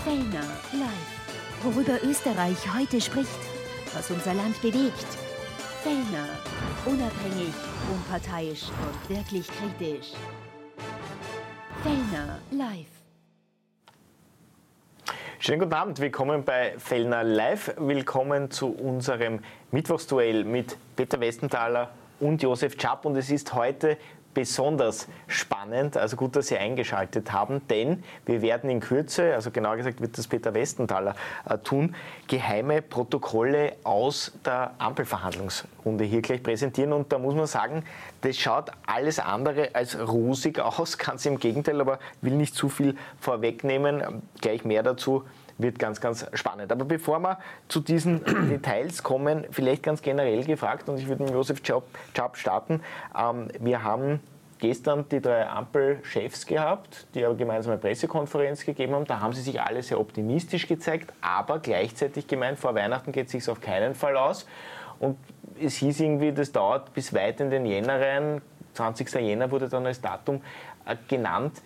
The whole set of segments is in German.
Fellner live. Worüber Österreich heute spricht, was unser Land bewegt. Fellner, unabhängig, unparteiisch und wirklich kritisch. Fellner live. Schönen guten Abend, willkommen bei Fellner Live. Willkommen zu unserem Mittwochsduell mit Peter Westenthaler und Josef Czap. Und es ist heute besonders spannend, also gut, dass Sie eingeschaltet haben, denn wir werden in Kürze, also genauer gesagt wird das Peter Westenthaler tun, geheime Protokolle aus der Ampelverhandlungsrunde hier gleich präsentieren. Und da muss man sagen, das schaut alles andere als rosig aus, ganz im Gegenteil, aber will nicht zu viel vorwegnehmen, gleich mehr dazu. Wird ganz, ganz spannend. Aber bevor wir zu diesen Details kommen, vielleicht ganz generell gefragt, und ich würde mit Josef Czap starten. Wir haben gestern die 3 Ampelchefs gehabt, die eine gemeinsame Pressekonferenz gegeben haben. Da haben sie sich alle sehr optimistisch gezeigt, aber gleichzeitig gemeint, vor Weihnachten geht es sich auf keinen Fall aus. Und es hieß irgendwie, das dauert bis weit in den Jänner rein. 20. Jänner wurde dann als Datum genannt.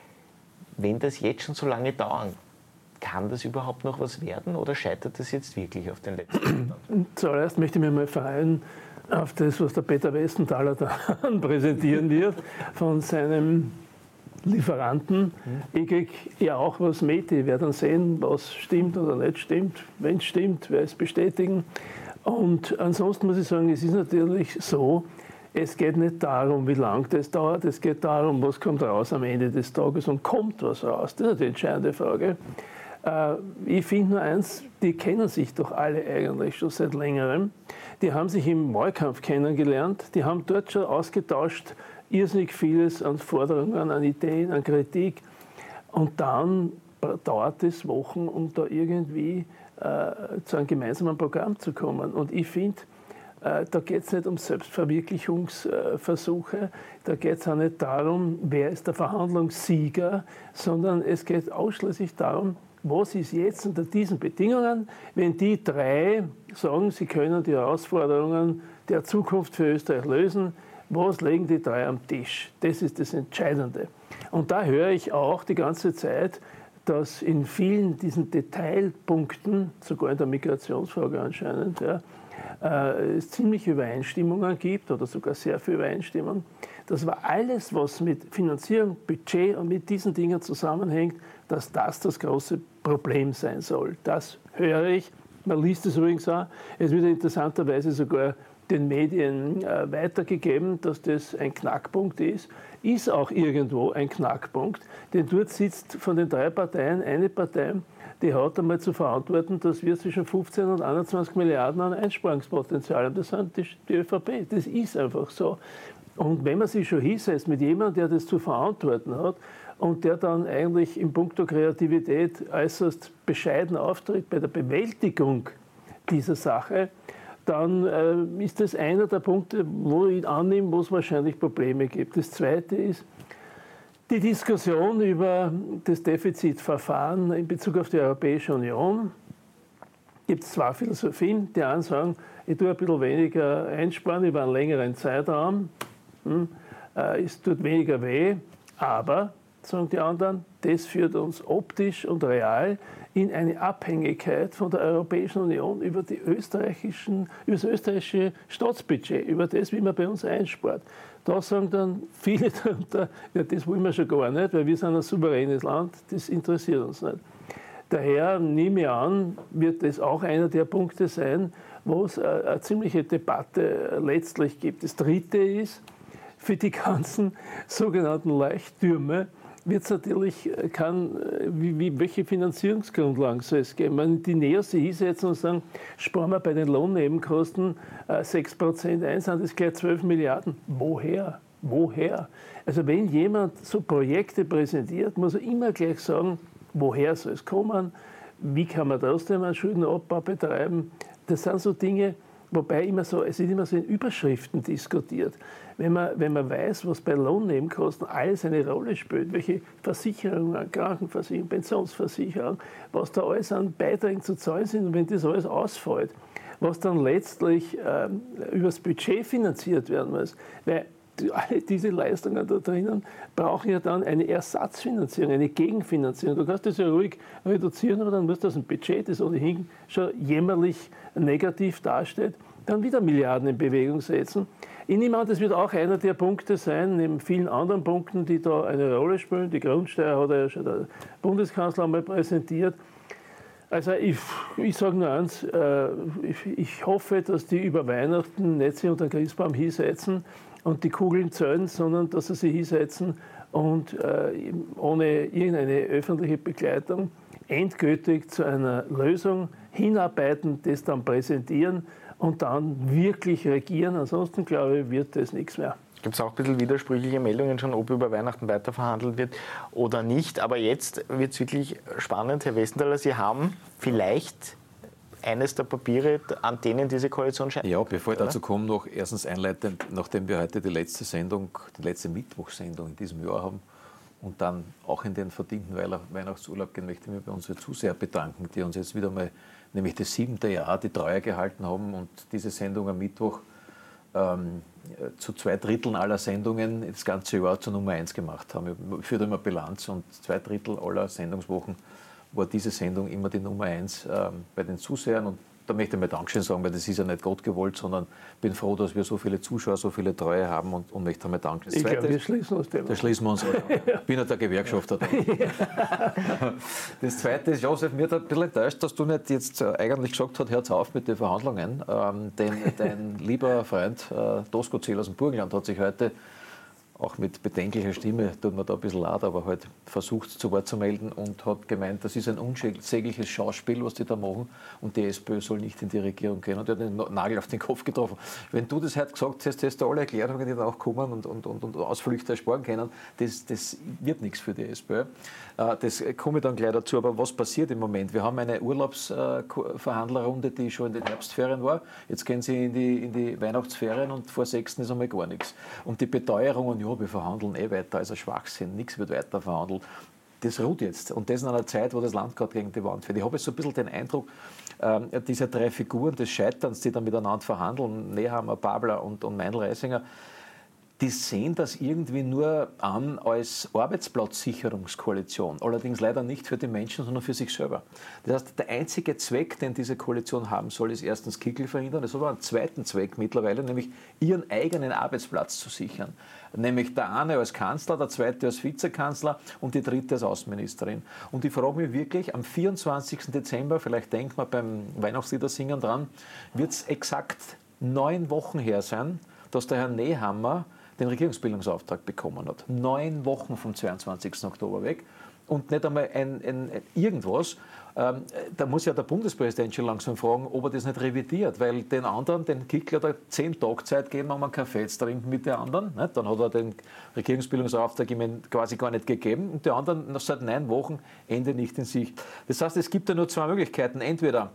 Wenn das jetzt schon so lange dauern, kann das überhaupt noch was werden oder scheitert das jetzt wirklich auf den letzten Monat? Zuerst möchte ich mich mal freuen auf das, was der Peter Westenthaler da präsentieren wird von seinem Lieferanten. Ich kriege ja auch was mit. Ich werde dann sehen, was stimmt oder nicht stimmt. Wenn es stimmt, werde ich es bestätigen. Und ansonsten muss ich sagen, es ist natürlich so, es geht nicht darum, wie lange das dauert. Es geht darum, was kommt raus am Ende des Tages und kommt was raus. Das ist die entscheidende Frage. Ich finde nur eins, die kennen sich doch alle eigentlich schon seit längerem. Die haben sich im Wahlkampf kennengelernt, die haben dort schon ausgetauscht, irrsinnig vieles an Forderungen, an Ideen, an Kritik. Und dann dauert es Wochen, um da irgendwie zu einem gemeinsamen Programm zu kommen. Und ich finde, da geht es nicht um Selbstverwirklichungsversuche, da geht es auch nicht darum, wer ist der Verhandlungssieger, sondern es geht ausschließlich darum, was ist jetzt unter diesen Bedingungen, wenn die 3 sagen, sie können die Herausforderungen der Zukunft für Österreich lösen, was legen die 3 am Tisch? Das ist das Entscheidende. Und da höre ich auch die ganze Zeit, dass in vielen diesen Detailpunkten, sogar in der Migrationsfrage anscheinend, es ziemliche Übereinstimmungen gibt oder sogar sehr viel Übereinstimmung. Das war alles, was mit Finanzierung, Budget und mit diesen Dingen zusammenhängt, dass das große Problem sein soll. Das höre ich. Man liest es übrigens auch. Es wird interessanterweise sogar den Medien weitergegeben, dass das ein Knackpunkt ist. Ist auch irgendwo ein Knackpunkt, denn dort sitzt von den 3 Parteien eine Partei, die hat einmal zu verantworten, dass wir zwischen 15 und 21 Milliarden an Einsparungspotenzial haben. Das sind die ÖVP. Das ist einfach so. Und wenn man sich schon hinsetzt mit jemandem, der das zu verantworten hat und der dann eigentlich in puncto Kreativität äußerst bescheiden auftritt bei der Bewältigung dieser Sache, dann ist das einer der Punkte, wo ich annehme, wo es wahrscheinlich Probleme gibt. Das Zweite ist die Diskussion über das Defizitverfahren in Bezug auf die Europäische Union. Gibt es 2 Philosophien. Die einen sagen, ich tue ein bisschen weniger einsparen über einen längeren Zeitraum. Es tut weniger weh, aber, sagen die anderen, das führt uns optisch und real in eine Abhängigkeit von der Europäischen Union über das österreichische Staatsbudget, über das, wie man bei uns einspart. Da sagen dann viele darunter, ja, das wollen wir schon gar nicht, weil wir sind ein souveränes Land, das interessiert uns nicht. Daher nehme ich an, wird das auch einer der Punkte sein, wo es eine ziemliche Debatte letztlich gibt. Das Dritte ist, für die ganzen sogenannten Leuchttürme wird es natürlich welche Finanzierungsgrundlagen soll es geben? Wenn die Neos sich hinsetzen und sagen, sparen wir bei den Lohnnebenkosten 6% ein, sind das gleich 12 Milliarden. Woher? Woher? Also wenn jemand so Projekte präsentiert, muss er immer gleich sagen, woher soll es kommen, wie kann man trotzdem einen Schuldenabbau betreiben. Das sind so Dinge, wobei es ist immer so in Überschriften diskutiert. Wenn man weiß, was bei Lohnnebenkosten alles eine Rolle spielt, welche Versicherungen, Krankenversicherung, Pensionsversicherung, was da alles an Beiträgen zu zahlen sind, und wenn das alles ausfällt, was dann letztlich übers Budget finanziert werden muss, weil alle diese Leistungen da drinnen brauchen ja dann eine Ersatzfinanzierung, eine Gegenfinanzierung. Du kannst das ja ruhig reduzieren, aber dann musst du aus dem Budget, das ohnehin schon jämmerlich negativ dasteht, dann wieder Milliarden in Bewegung setzen. Ich nehme an, das wird auch einer der Punkte sein, neben vielen anderen Punkten, die da eine Rolle spielen. Die Grundsteuer hat ja schon der Bundeskanzler einmal präsentiert. Also ich sage nur eins, ich hoffe, dass die über Weihnachten nicht sich unter den Christbaum hinsetzen und die Kugeln zählen, sondern dass sie sich hinsetzen und ohne irgendeine öffentliche Begleitung endgültig zu einer Lösung hinarbeiten, das dann präsentieren und dann wirklich regieren. Ansonsten, glaube ich, wird das nichts mehr. Gibt es auch ein bisschen widersprüchliche Meldungen schon, ob über Weihnachten weiter verhandelt wird oder nicht. Aber jetzt wird es wirklich spannend, Herr Westenthaler. Sie haben vielleicht eines der Papiere, an denen diese Koalition scheitert. Ja, bevor ich dazu komme, noch erstens einleitend, nachdem wir heute die letzte Mittwochssendung in diesem Jahr haben und dann auch in den verdienten Weihnachtsurlaub gehen, möchte ich mich bei unseren Zusehern bedanken, die uns jetzt wieder mal, nämlich das 7. Jahr, die Treue gehalten haben und diese Sendung am Mittwoch zu 2/3 aller Sendungen das ganze Jahr zur Nummer 1 gemacht haben. Ich führe immer Bilanz und 2/3 aller Sendungswochen war diese Sendung immer die Nummer 1 bei den Zusehern. Und da möchte ich mal Dankeschön sagen, weil das ist ja nicht Gott gewollt, sondern bin froh, dass wir so viele Zuschauer, so viele Treue haben und möchte einmal danken. Ich glaube, wir schließen uns dem. Da schließen wir uns. Ich bin ja der Gewerkschafter. Das Zweite ist, Josef, mir hat ein bisschen enttäuscht, dass du nicht jetzt eigentlich gesagt hast, hört auf mit den Verhandlungen. Denn dein lieber Freund Tosco Zell aus dem Burgenland hat sich heute auch mit bedenklicher Stimme, tut mir da ein bisschen leid, aber halt versucht zu Wort zu melden und hat gemeint, das ist ein unsägliches Schauspiel, was die da machen und die SPÖ soll nicht in die Regierung gehen. Und er hat den Nagel auf den Kopf getroffen. Wenn du das heute gesagt hast, hast du alle Erklärungen, die da auch kommen und Ausflüchte ersparen können, das wird nichts für die SPÖ. Das komme ich dann gleich dazu. Aber was passiert im Moment? Wir haben eine Urlaubsverhandlerrunde, die schon in den Herbstferien war. Jetzt gehen sie in die Weihnachtsferien und vor 6. ist einmal gar nichts. Und die Beteuerungen, ja, wir verhandeln weiter, also Schwachsinn, nichts wird weiter verhandelt. Das ruht jetzt. Und das in einer Zeit, wo das Land gerade gegen die Wand fährt. Ich habe jetzt so ein bisschen den Eindruck, diese 3 Figuren des Scheiterns, die dann miteinander verhandeln, Nehammer, Babler und Meindl-Reisinger, die sehen das irgendwie nur an als Arbeitsplatzsicherungskoalition. Allerdings leider nicht für die Menschen, sondern für sich selber. Das heißt, der einzige Zweck, den diese Koalition haben soll, ist erstens Kickl verhindern. Es hat aber einen zweiten Zweck mittlerweile, nämlich ihren eigenen Arbeitsplatz zu sichern. Nämlich der eine als Kanzler, der zweite als Vizekanzler und die dritte als Außenministerin. Und ich frage mich wirklich, am 24. Dezember, vielleicht denkt man beim Weihnachtsliedersingen dran, wird es exakt 9 Wochen her sein, dass der Herr Nehammer den Regierungsbildungsauftrag bekommen hat. 9 Wochen vom 22. Oktober weg und nicht einmal irgendwas. Da muss ja der Bundespräsident schon langsam fragen, ob er das nicht revidiert, weil den anderen, den Kickl, hat er 10 Tage Zeit gegeben, um einen Kaffee zu trinken mit den anderen. Dann hat er den Regierungsbildungsauftrag ihm quasi gar nicht gegeben und die anderen noch seit 9 Wochen Ende nicht in Sicht. Das heißt, es gibt ja nur 2 Möglichkeiten. Entweder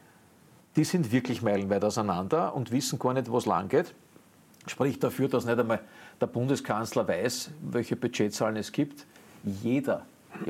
die sind wirklich meilenweit auseinander und wissen gar nicht, wo es lang geht. Spricht dafür, dass nicht einmal der Bundeskanzler weiß, welche Budgetzahlen es gibt. Jeder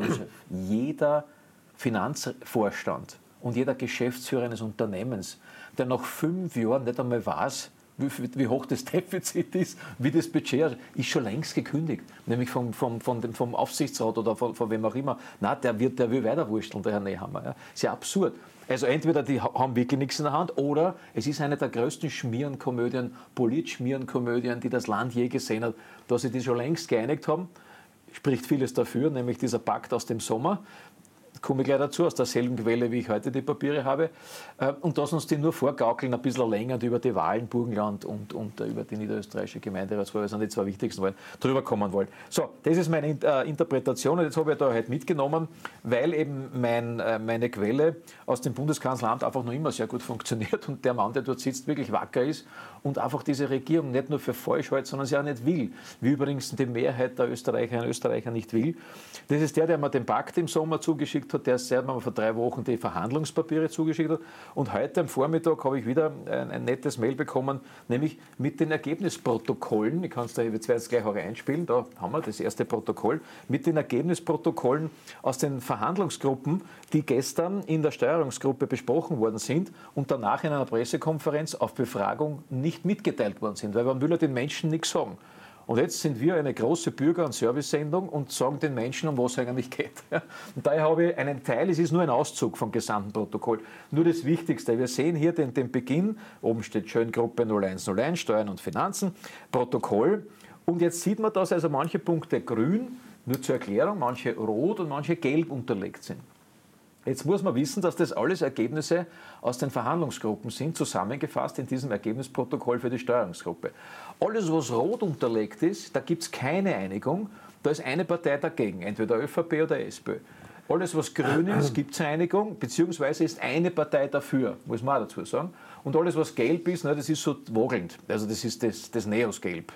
Finanzvorstand und jeder Geschäftsführer eines Unternehmens, der nach 5 Jahren nicht einmal weiß, wie hoch das Defizit ist, wie das Budget ist, schon längst gekündigt. Nämlich vom Aufsichtsrat oder von wem auch immer. Nein, der will weiterwursteln, der Herr Nehammer. Ja. Ist ja absurd. Also entweder die haben wirklich nichts in der Hand oder es ist eine der größten Schmierenkomödien, Politschmierenkomödien, die das Land je gesehen hat, dass sie die schon längst geeinigt haben. Spricht vieles dafür, nämlich dieser Pakt aus dem Sommer. Komme ich gleich dazu, aus derselben Quelle, wie ich heute die Papiere habe. Und dass uns die nur vorgaukeln, ein bisschen länger über die Wahlen Burgenland und über die niederösterreichische Gemeinderatswahl, das sind die 2 wichtigsten Wahlen, drüber kommen wollen. So, das ist meine Interpretation und jetzt habe ich da heute mitgenommen, weil eben meine Quelle aus dem Bundeskanzleramt einfach noch immer sehr gut funktioniert und der Mann, der dort sitzt, wirklich wacker ist und einfach diese Regierung nicht nur für falsch hält, sondern sie auch nicht will. Wie übrigens die Mehrheit der Österreicherinnen und Österreicher nicht will. Das ist der mir den Pakt im Sommer zugeschickt hat, der seit mir vor 3 Wochen die Verhandlungspapiere zugeschickt hat. Und heute am Vormittag habe ich wieder ein nettes Mail bekommen, nämlich mit den Ergebnisprotokollen. Ich kann es da jetzt gleich auch einspielen, da haben wir das erste Protokoll, mit den Ergebnisprotokollen aus den Verhandlungsgruppen, die gestern in der Steuerungsgruppe besprochen worden sind und danach in einer Pressekonferenz auf Befragung nicht mitgeteilt worden sind, weil man will ja den Menschen nichts sagen. Und jetzt sind wir eine große Bürger- und Servicesendung und sagen den Menschen, um was es eigentlich geht. Und daher habe ich einen Teil, es ist nur ein Auszug vom gesamten Protokoll, nur das Wichtigste. Wir sehen hier den Beginn, oben steht schön Gruppe 0101, Steuern und Finanzen, Protokoll. Und jetzt sieht man, dass also manche Punkte grün, nur zur Erklärung, manche rot und manche gelb unterlegt sind. Jetzt muss man wissen, dass das alles Ergebnisse aus den Verhandlungsgruppen sind, zusammengefasst in diesem Ergebnisprotokoll für die Steuerungsgruppe. Alles, was rot unterlegt ist, da gibt es keine Einigung, da ist eine Partei dagegen, entweder ÖVP oder SPÖ. Alles, was grün ist, gibt es eine Einigung, beziehungsweise ist eine Partei dafür, muss man auch dazu sagen. Und alles, was gelb ist, das ist so wogelnd. Also das ist das Neos-Gelb.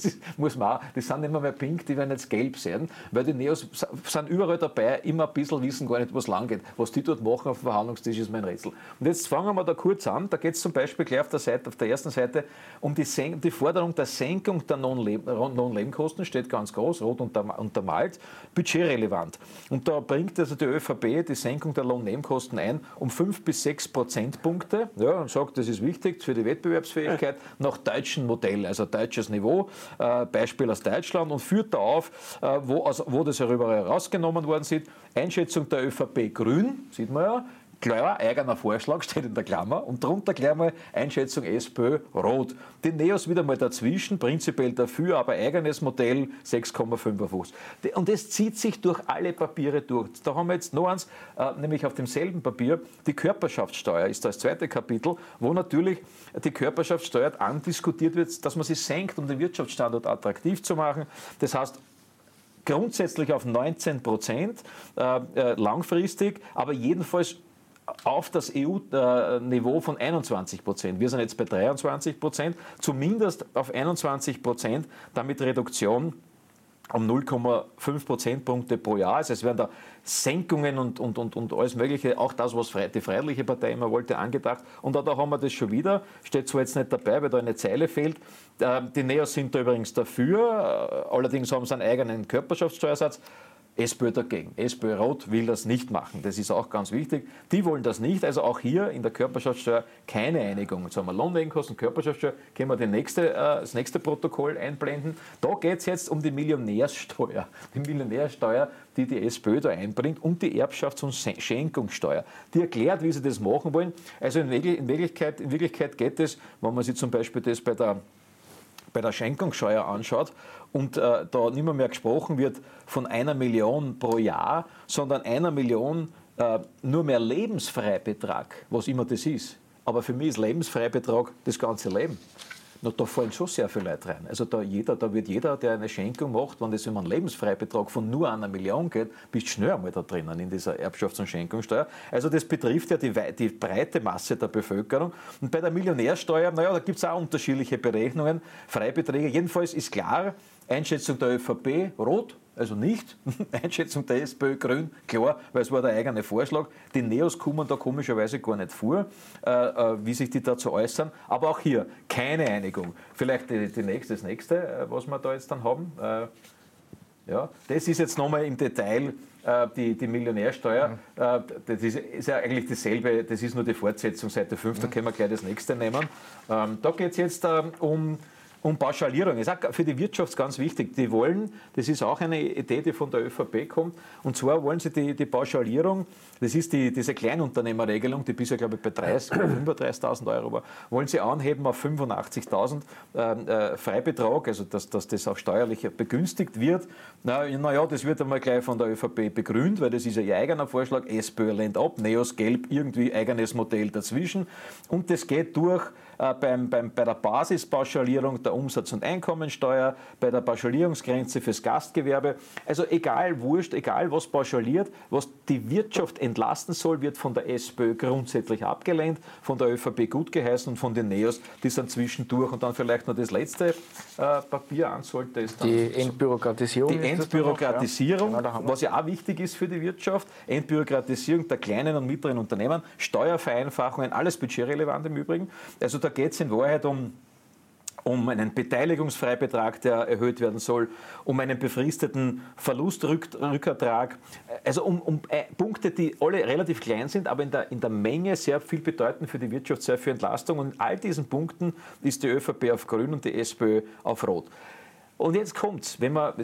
Das sind immer mehr pink, die werden jetzt gelb sein, weil die Neos sind überall dabei, immer ein bisschen wissen gar nicht, was lang geht. Was die dort machen auf dem Verhandlungstisch, ist mein Rätsel. Und jetzt fangen wir da kurz an. Da geht es zum Beispiel gleich auf der ersten Seite um die Forderung der Senkung der Lohnnebenkosten, steht ganz groß, rot untermalt, budgetrelevant. Und da bringt also die ÖVP die Senkung der Lohnnebenkosten ein um 5 bis 6 Prozentpunkte, ja, und sagt, das ist wichtig für die Wettbewerbsfähigkeit nach deutschem Modell, also deutsches Niveau, Beispiel aus Deutschland, und führt da auf, wo das herüber herausgenommen worden ist. Einschätzung der ÖVP grün, sieht man ja, klar, eigener Vorschlag, steht in der Klammer, und darunter gleich mal Einschätzung SPÖ rot. Die Neos wieder mal dazwischen, prinzipiell dafür, aber eigenes Modell 6,55. Und das zieht sich durch alle Papiere durch. Da haben wir jetzt noch eins, nämlich auf demselben Papier, die Körperschaftssteuer ist das zweite Kapitel, wo natürlich die Körperschaftssteuer andiskutiert wird, dass man sie senkt, um den Wirtschaftsstandort attraktiv zu machen. Das heißt, grundsätzlich auf 19%, langfristig, aber jedenfalls auf das EU-Niveau von 21%. Wir sind jetzt bei 23%, zumindest auf 21%, damit Reduktion um 0,5 Prozentpunkte pro Jahr. Also es werden da Senkungen und alles Mögliche, auch das, was die Freiheitliche Partei immer wollte, angedacht. Und da haben wir das schon wieder, steht zwar jetzt nicht dabei, weil da eine Zeile fehlt. Die Neos sind da übrigens dafür, allerdings haben sie einen eigenen Körperschaftssteuersatz. SPÖ dagegen. SPÖ Rot will das nicht machen. Das ist auch ganz wichtig. Die wollen das nicht. Also auch hier in der Körperschaftssteuer keine Einigung. Jetzt haben wir Lohnnebenkosten, Körperschaftssteuer. Können wir das nächste Protokoll einblenden. Da geht es jetzt um die Millionärssteuer. Die Millionärsteuer, die die SPÖ da einbringt, und die Erbschafts- und Schenkungssteuer. Die erklärt, wie sie das machen wollen. Also in Wirklichkeit geht es, wenn man sich zum Beispiel das bei der Schenkungssteuer anschaut und da nicht mehr gesprochen wird von 1 Million pro Jahr, sondern 1 Million nur mehr Lebensfreibetrag, was immer das ist. Aber für mich ist Lebensfreibetrag das ganze Leben. Da fallen schon sehr viele Leute rein. Also da wird jeder, der eine Schenkung macht, wenn es um einen Lebensfreibetrag von nur 1 Million geht, bist du schnell einmal da drinnen in dieser Erbschafts- und Schenkungssteuer. Also das betrifft ja die breite Masse der Bevölkerung. Und bei der Millionärsteuer, da gibt es auch unterschiedliche Berechnungen, Freibeträge. Jedenfalls ist klar, Einschätzung der ÖVP rot, also nicht. Einschätzung der SPÖ grün, klar, weil es war der eigene Vorschlag. Die Neos kommen da komischerweise gar nicht vor, wie sich die dazu äußern. Aber auch hier keine Einigung. Vielleicht das nächste, was wir da jetzt dann haben. Ja, das ist jetzt nochmal im Detail die Millionärsteuer. Das ist ja eigentlich dasselbe, das ist nur die Fortsetzung, Seite 5, da können wir gleich das nächste nehmen. Da geht es jetzt um Pauschalierung. Das ist auch für die Wirtschaft ganz wichtig. Die wollen, das ist auch eine Idee, die von der ÖVP kommt, und zwar wollen sie die Pauschalierung, das ist diese Kleinunternehmerregelung, die bisher, glaube ich, bei 35.000 Euro war, wollen sie anheben auf 85.000 Freibetrag, also dass das auch steuerlich begünstigt wird. Naja, das wird einmal gleich von der ÖVP begrünt, weil das ist ja ihr eigener Vorschlag, SPÖ lehnt ab, Neos gelb, irgendwie eigenes Modell dazwischen, und das geht durch bei der Basispauschalierung der Umsatz- und Einkommensteuer, bei der Pauschalierungsgrenze fürs Gastgewerbe. Also egal, wurscht, egal was pauschaliert, was die Wirtschaft entlasten soll, wird von der SPÖ grundsätzlich abgelehnt, von der ÖVP gutgeheißen und von den Neos, die sind zwischendurch. Und dann vielleicht noch das letzte Papier an sollte. Ist dann die Entbürokratisierung. Die Entbürokratisierung, ja. Genau, was ja auch wichtig ist für die Wirtschaft. Entbürokratisierung der kleinen und mittleren Unternehmen, Steuervereinfachungen, alles budgetrelevant im Übrigen. Also da geht es in Wahrheit um einen Beteiligungsfreibetrag, der erhöht werden soll, um einen befristeten Verlustrückertrag, also um Punkte, die alle relativ klein sind, aber in der Menge sehr viel bedeuten für die Wirtschaft, sehr viel Entlastung. Und in all diesen Punkten ist die ÖVP auf Grün und die SPÖ auf Rot. Und jetzt kommt's,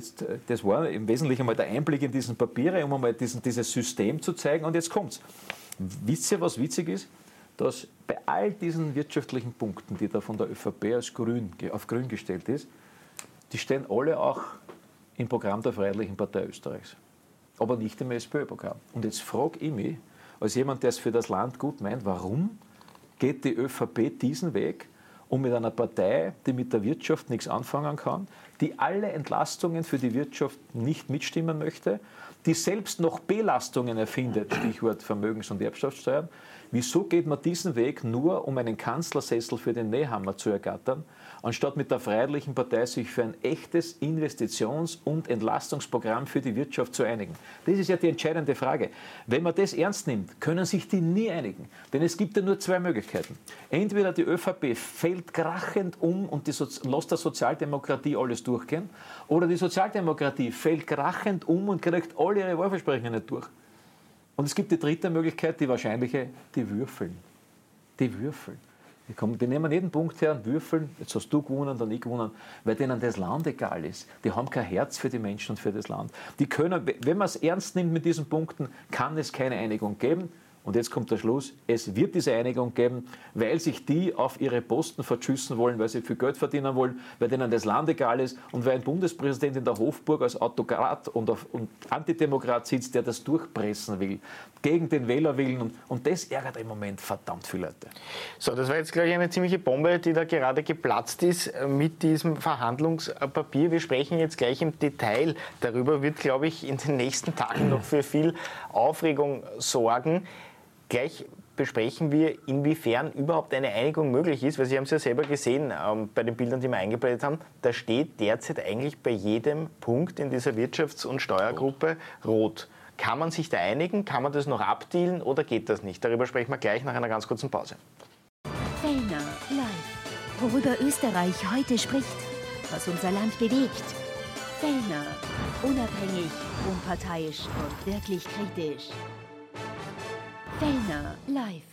das war im Wesentlichen einmal der Einblick in diesen Papiere, um einmal dieses System zu zeigen. Und jetzt kommt's. Wisst ihr, was witzig ist? Dass bei all diesen wirtschaftlichen Punkten, die da von der ÖVP auf grün gestellt ist, die stehen alle auch im Programm der Freiheitlichen Partei Österreichs. Aber nicht im SPÖ-Programm. Und jetzt frage ich mich, als jemand, der es für das Land gut meint, warum geht die ÖVP diesen Weg, um mit einer Partei, die mit der Wirtschaft nichts anfangen kann, die alle Entlastungen für die Wirtschaft nicht mitstimmen möchte, die selbst noch Belastungen erfindet, Stichwort Vermögens- und Erbschaftssteuern. Wieso geht man diesen Weg nur, um einen Kanzlersessel für den Nehammer zu ergattern, anstatt mit der Freiheitlichen Partei sich für ein echtes Investitions- und Entlastungsprogramm für die Wirtschaft zu einigen? Das ist ja die entscheidende Frage. Wenn man das ernst nimmt, können sich die nie einigen. Denn es gibt ja nur zwei Möglichkeiten. Entweder die ÖVP fällt krachend um und lässt der Sozialdemokratie alles durchgehen, oder die Sozialdemokratie fällt krachend um und kriegt alle ihre Wahlversprechen nicht durch. Und es gibt die dritte Möglichkeit, die wahrscheinliche, die würfeln. Die würfeln. Die nehmen jeden Punkt her und würfeln, jetzt hast du gewonnen, dann ich gewonnen, weil denen das Land egal ist. Die haben kein Herz für die Menschen und für das Land. Die können, wenn man es ernst nimmt mit diesen Punkten, kann es keine Einigung geben. Und jetzt kommt der Schluss, es wird diese Einigung geben, weil sich die auf ihre Posten verschüssen wollen, weil sie viel Geld verdienen wollen, weil denen das Land egal ist und weil ein Bundespräsident in der Hofburg als Autokrat und Antidemokrat sitzt, der das durchpressen will, gegen den Wählerwillen. Und das ärgert im Moment verdammt viele Leute. So, das war jetzt, glaube ich, eine ziemliche Bombe, die da gerade geplatzt ist mit diesem Verhandlungspapier. Wir sprechen jetzt gleich im Detail darüber, wird, glaube ich, in den nächsten Tagen noch für viel Aufregung sorgen. Gleich besprechen wir, inwiefern überhaupt eine Einigung möglich ist, weil Sie haben es ja selber gesehen bei den Bildern, die wir eingeblendet haben, da steht derzeit eigentlich bei jedem Punkt in dieser Wirtschafts- und Steuergruppe rot. Kann man sich da einigen? Kann man das noch abdealen oder geht das nicht? Darüber sprechen wir gleich nach einer ganz kurzen Pause. Fellner live. Worüber Österreich heute spricht, was unser Land bewegt. Fellner. Unabhängig, unparteiisch und wirklich kritisch. Fellner live.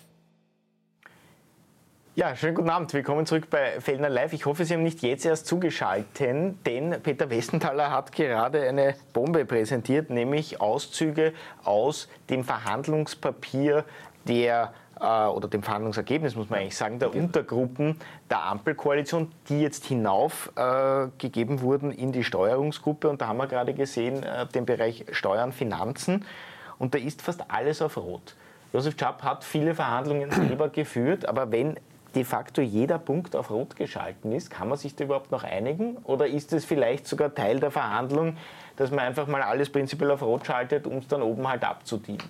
Ja, schönen guten Abend. Willkommen zurück bei Fellner Live. Ich hoffe, Sie haben nicht jetzt erst zugeschaltet, denn Peter Westenthaler hat gerade eine Bombe präsentiert, nämlich Auszüge aus dem Verhandlungspapier oder dem Verhandlungsergebnis, muss man eigentlich sagen, der Untergruppen der Ampelkoalition, die jetzt hinaufgegeben wurden in die Steuerungsgruppe. Und da haben wir gerade gesehen, den Bereich Steuern, Finanzen. Und da ist fast alles auf Rot. Josef Schaap hat viele Verhandlungen selber geführt, aber wenn de facto jeder Punkt auf Rot geschalten ist, kann man sich da überhaupt noch einigen? Oder ist es vielleicht sogar Teil der Verhandlung, dass man einfach mal alles prinzipiell auf Rot schaltet, um es dann oben halt abzudienen?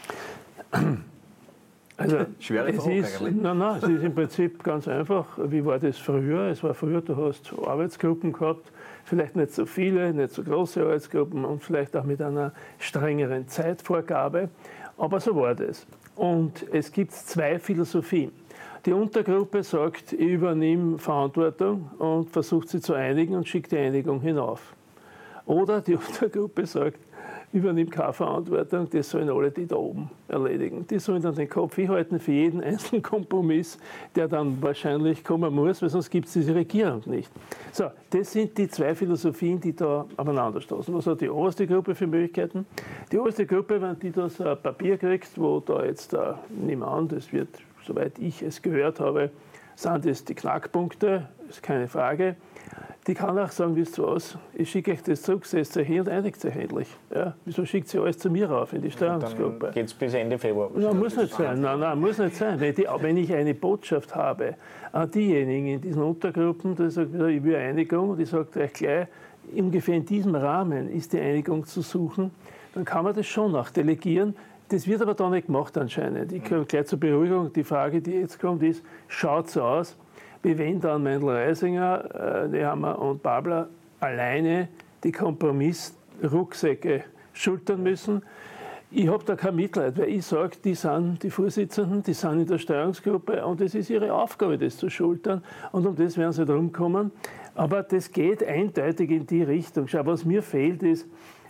Also, schwere Frage eigentlich. Nein, es ist im Prinzip ganz einfach. Wie war das früher? Es war früher, du hast Arbeitsgruppen gehabt, vielleicht nicht so viele, nicht so große Arbeitsgruppen und vielleicht auch mit einer strengeren Zeitvorgabe. Aber so war das. Und es gibt zwei Philosophien. Die Untergruppe sagt, ich übernehme Verantwortung und versucht sie zu einigen und schickt die Einigung hinauf. Oder die Untergruppe sagt, übernimmt keine Verantwortung, das sollen alle die da oben erledigen. Die sollen dann den Kopf hinhalten für jeden einzelnen Kompromiss, der dann wahrscheinlich kommen muss, weil sonst gibt es diese Regierung nicht. So, das sind die zwei Philosophien, die da aufeinanderstoßen. Was hat die oberste Gruppe für Möglichkeiten? Die oberste Gruppe, wenn die da so ein Papier kriegt, wo da jetzt, nimm an, das wird, soweit ich es gehört habe, sind das die Knackpunkte, ist keine Frage. Die kann auch sagen, wisst ihr was, ich schicke euch das zurück, setzt euch hin und einigt euch endlich. Ja, wieso schickt sie alles zu mir rauf in die Steuerungsgruppe? Dann geht es bis Ende Februar. Nein, muss nicht sein. Nein, muss nicht sein. Wenn ich eine Botschaft habe an diejenigen in diesen Untergruppen, die sagen, ich will eine Einigung, und ich sage euch gleich, ungefähr in diesem Rahmen ist die Einigung zu suchen, dann kann man das schon auch delegieren. Das wird aber da nicht gemacht anscheinend. Ich komme gleich zur Beruhigung. Die Frage, die jetzt kommt, ist, schaut so aus, wie wenn dann Meindl-Reisinger, Nehammer und Babler alleine die Kompromissrucksäcke schultern müssen. Ich habe da kein Mitleid, weil ich sage, die sind die Vorsitzenden, die sind in der Steuerungsgruppe und es ist ihre Aufgabe, das zu schultern und um das werden sie drum kommen. Aber das geht eindeutig in die Richtung. Schau, was mir fehlt ist,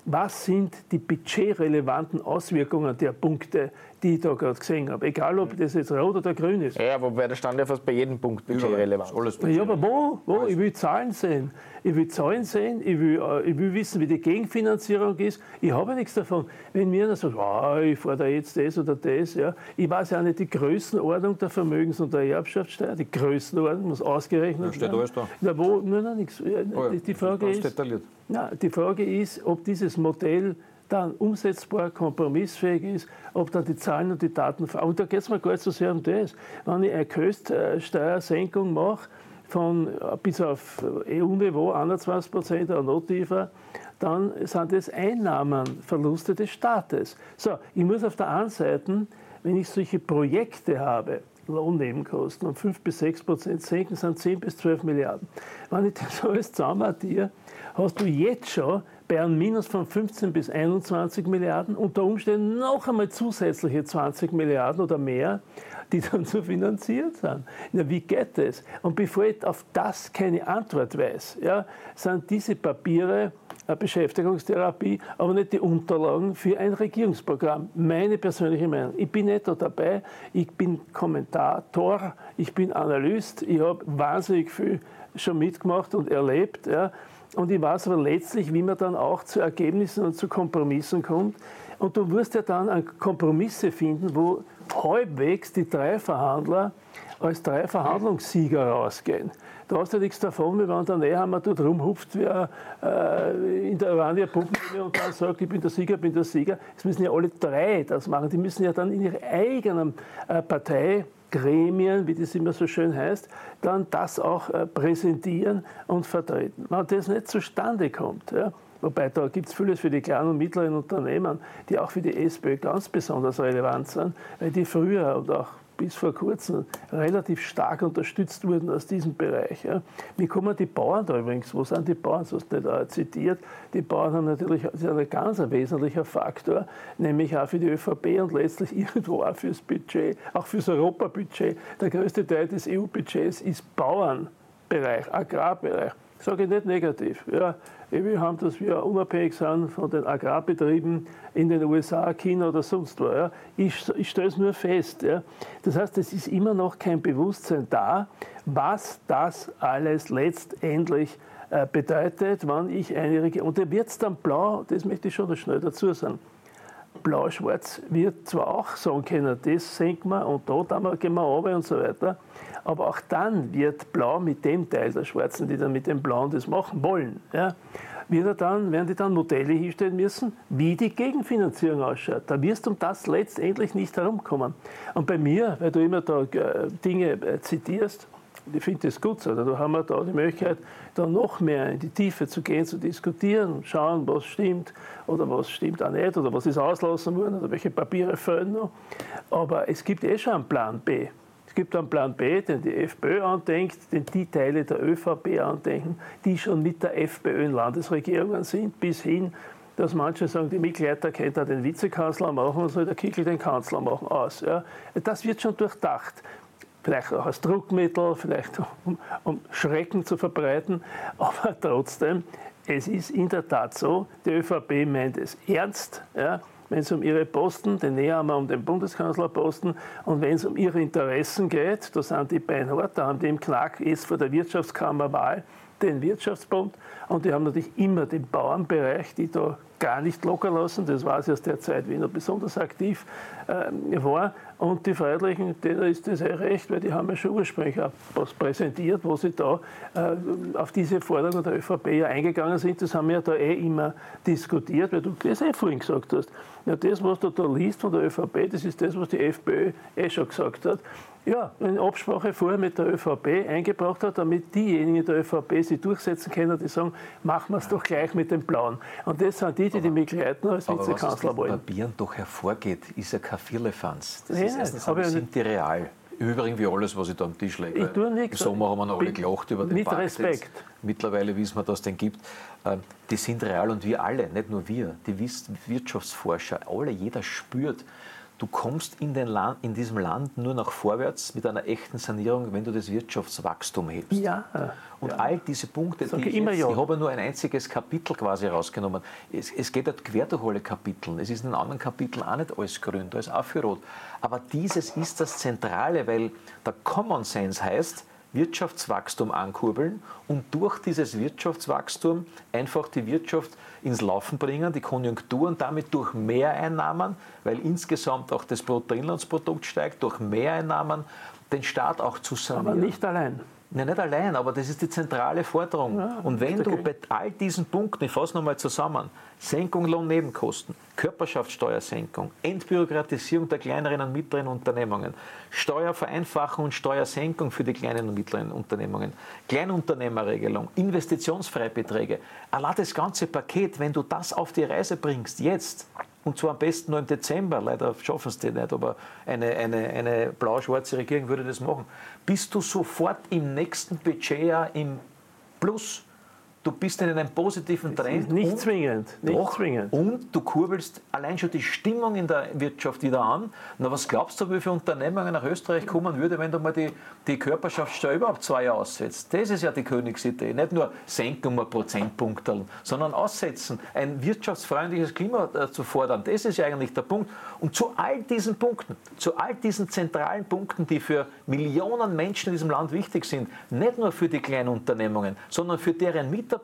was sind die budgetrelevanten Auswirkungen der Punkte, die ich da gerade gesehen habe. Egal, ob das jetzt rot oder grün ist. Ja, wobei da stand ja fast bei jedem Punkt budgetrelevant. Ja, aber wo? Ich will Zahlen sehen. Ich will wissen, wie die Gegenfinanzierung ist. Ich habe ja nichts davon. Wenn mir einer sagt, ich fordere jetzt das oder das, ja, ich weiß ja auch nicht die Größenordnung der Vermögens- und der Erbschaftssteuer. Die Größenordnung muss ausgerechnet werden. Steht alles da? Na, wo? Nein, nichts. Die Frage ist, ob dieses Modell dann umsetzbar, kompromissfähig ist, ob dann die Zahlen und die Daten... Und da geht es mir gar nicht so sehr um das. Wenn ich eine Höchststeuersenkung mache, von bis auf EU-Niveau 21% oder noch tiefer, dann sind das Einnahmenverluste des Staates. So, ich muss auf der einen Seite, wenn ich solche Projekte habe, Lohnnebenkosten um 5-6% senken, sind 10 bis 12 Milliarden. Wenn ich das alles zusammenaddiere, hast du jetzt schon bei einem Minus von 15 bis 21 Milliarden, unter Umständen noch einmal zusätzliche 20 Milliarden oder mehr, die dann zu finanzieren sind. Na, wie geht das? Und bevor ich auf das keine Antwort weiß, ja, sind diese Papiere eine Beschäftigungstherapie, aber nicht die Unterlagen für ein Regierungsprogramm. Meine persönliche Meinung. Ich bin nicht da dabei, ich bin Kommentator, ich bin Analyst, ich habe wahnsinnig viel schon mitgemacht und erlebt. Ja. Und ich weiß aber letztlich, wie man dann auch zu Ergebnissen und zu Kompromissen kommt. Und du wirst ja dann Kompromisse finden, wo halbwegs die drei Verhandler als drei Verhandlungssieger rausgehen. Da hast du nichts davon, wenn der Nehammer dort rumhupft wie in der Orania-Puppenbühne und dann sagt, ich bin der Sieger, bin der Sieger. Es müssen ja alle drei das machen. Die müssen ja dann in ihrer eigenen Parteigremien, wie das immer so schön heißt, dann das auch präsentieren und vertreten. Wenn das nicht zustande kommt, ja, wobei da gibt es vieles für die kleinen und mittleren Unternehmen, die auch für die SPÖ ganz besonders relevant sind, weil die früher und auch bis vor kurzem relativ stark unterstützt wurden aus diesem Bereich. Ja. Wie kommen die Bauern da übrigens? Wo sind die Bauern? Das hast du nicht zitiert. Die Bauern haben natürlich ein ganz wesentlicher Faktor, nämlich auch für die ÖVP und letztlich irgendwo auch fürs Budget, auch fürs Europabudget. Der größte Teil des EU-Budgets ist Bauernbereich, Agrarbereich. Sage ich nicht negativ. Ja, wir haben, dass wir unabhängig sind von den Agrarbetrieben in den USA, China oder sonst wo. Ja. Ich stelle es nur fest. Ja. Das heißt, es ist immer noch kein Bewusstsein da, was das alles letztendlich bedeutet, wenn ich eine Regierung... Und da wird es dann blau, das möchte ich schon noch schnell dazu sagen. Blau-Schwarz wird zwar auch sagen können, das senken wir und da gehen wir runter und so weiter, aber auch dann wird Blau mit dem Teil der Schwarzen, die dann mit dem Blauen das machen wollen, ja, werden die dann Modelle hinstellen müssen, wie die Gegenfinanzierung ausschaut. Da wirst du um das letztendlich nicht herumkommen. Und bei mir, weil du immer da Dinge zitierst, ich finde das gut so. Da haben wir da die Möglichkeit, da noch mehr in die Tiefe zu gehen, zu diskutieren und schauen, was stimmt oder was stimmt auch nicht oder was ist auslassen worden oder welche Papiere fehlen noch. Aber es gibt schon einen Plan B. Es gibt einen Plan B, den die FPÖ andenkt, den die Teile der ÖVP andenken, die schon mit der FPÖ in Landesregierungen sind, bis hin, dass manche sagen, die Mitglieder können da den Vizekanzler machen und soll der Kickl den Kanzler machen aus. Ja. Das wird schon durchdacht. Vielleicht auch als Druckmittel, vielleicht um Schrecken zu verbreiten. Aber trotzdem, es ist in der Tat so, die ÖVP meint es ernst, ja, wenn es um ihre Posten, den Nehammer um den Bundeskanzlerposten, und wenn es um ihre Interessen geht, da sind die beinhart, da haben die im Knack ist vor der Wirtschaftskammerwahl den Wirtschaftsbund und die haben natürlich immer den Bauernbereich, die da gar nicht locker lassen. Das war es aus der Zeit, wie ich noch besonders aktiv war. Und die Freiheitlichen, denen ist das recht, weil die haben ja schon ursprünglich auch was präsentiert, wo sie da auf diese Forderung der ÖVP ja eingegangen sind. Das haben wir ja da immer diskutiert, weil du das vorhin gesagt hast. Ja, das, was du da liest von der ÖVP, das ist das, was die FPÖ schon gesagt hat. Ja, in Absprache vorher mit der ÖVP eingebracht hat, damit diejenigen der ÖVP sich durchsetzen können, die sagen, machen wir es doch gleich mit den Blauen. Und das sind die begleiten als Vizekanzler wollen. Was aus den Papieren doch hervorgeht, ist ja kein Firlefanz. Das ist erstens, sind die real. Im Übrigen wie alles, was ich da am Tisch lege. Ich tue nichts. Im Sommer haben wir noch alle gelacht über den mit Pakt. Respekt. Mittlerweile wissen wir, dass es den gibt. Die sind real und wir alle, nicht nur wir, die Wirtschaftsforscher, alle, jeder spürt, du kommst in diesem Land nur noch vorwärts mit einer echten Sanierung, wenn du das Wirtschaftswachstum hebst. Ja. Und all diese Punkte, ich habe nur ein einziges Kapitel quasi rausgenommen. Es geht halt quer durch alle Kapitel. Es ist in den anderen Kapiteln auch nicht alles grün, da ist auch viel rot. Aber dieses ist das Zentrale, weil der Common Sense heißt, Wirtschaftswachstum ankurbeln und durch dieses Wirtschaftswachstum einfach die Wirtschaft ins Laufen bringen, die Konjunktur und damit durch Mehreinnahmen, weil insgesamt auch das Bruttoinlandsprodukt steigt, durch Mehreinnahmen den Staat auch zu sanieren. Aber nicht allein. Ja, nicht allein, aber das ist die zentrale Forderung. Ja, und wenn du bei all diesen Punkten, ich fasse nochmal zusammen, Senkung Lohnnebenkosten, Körperschaftssteuersenkung, Entbürokratisierung der kleineren und mittleren Unternehmungen, Steuervereinfachung und Steuersenkung für die kleinen und mittleren Unternehmungen, Kleinunternehmerregelung, Investitionsfreibeträge, allein das ganze Paket, wenn du das auf die Reise bringst, jetzt, und zwar am besten nur im Dezember, leider schaffen es die nicht, aber eine blau-schwarze Regierung würde das machen, bist du sofort im nächsten Budgetjahr im Plus. Du bist in einem positiven Trend. Nicht zwingend. Und du kurbelst allein schon die Stimmung in der Wirtschaft wieder an. Na, was glaubst du, wie viele Unternehmungen nach Österreich kommen würde, wenn du mal die Körperschaftssteuer überhaupt 2 Jahre aussetzt? Das ist ja die Königsidee. Nicht nur senken um ein Prozentpunkt, sondern aussetzen, ein wirtschaftsfreundliches Klima zu fordern. Das ist ja eigentlich der Punkt. Und zu all diesen Punkten, zu all diesen zentralen Punkten, die für Millionen Menschen in diesem Land wichtig sind, nicht nur für die kleinen Unternehmungen, sondern für deren Mitarbeiter,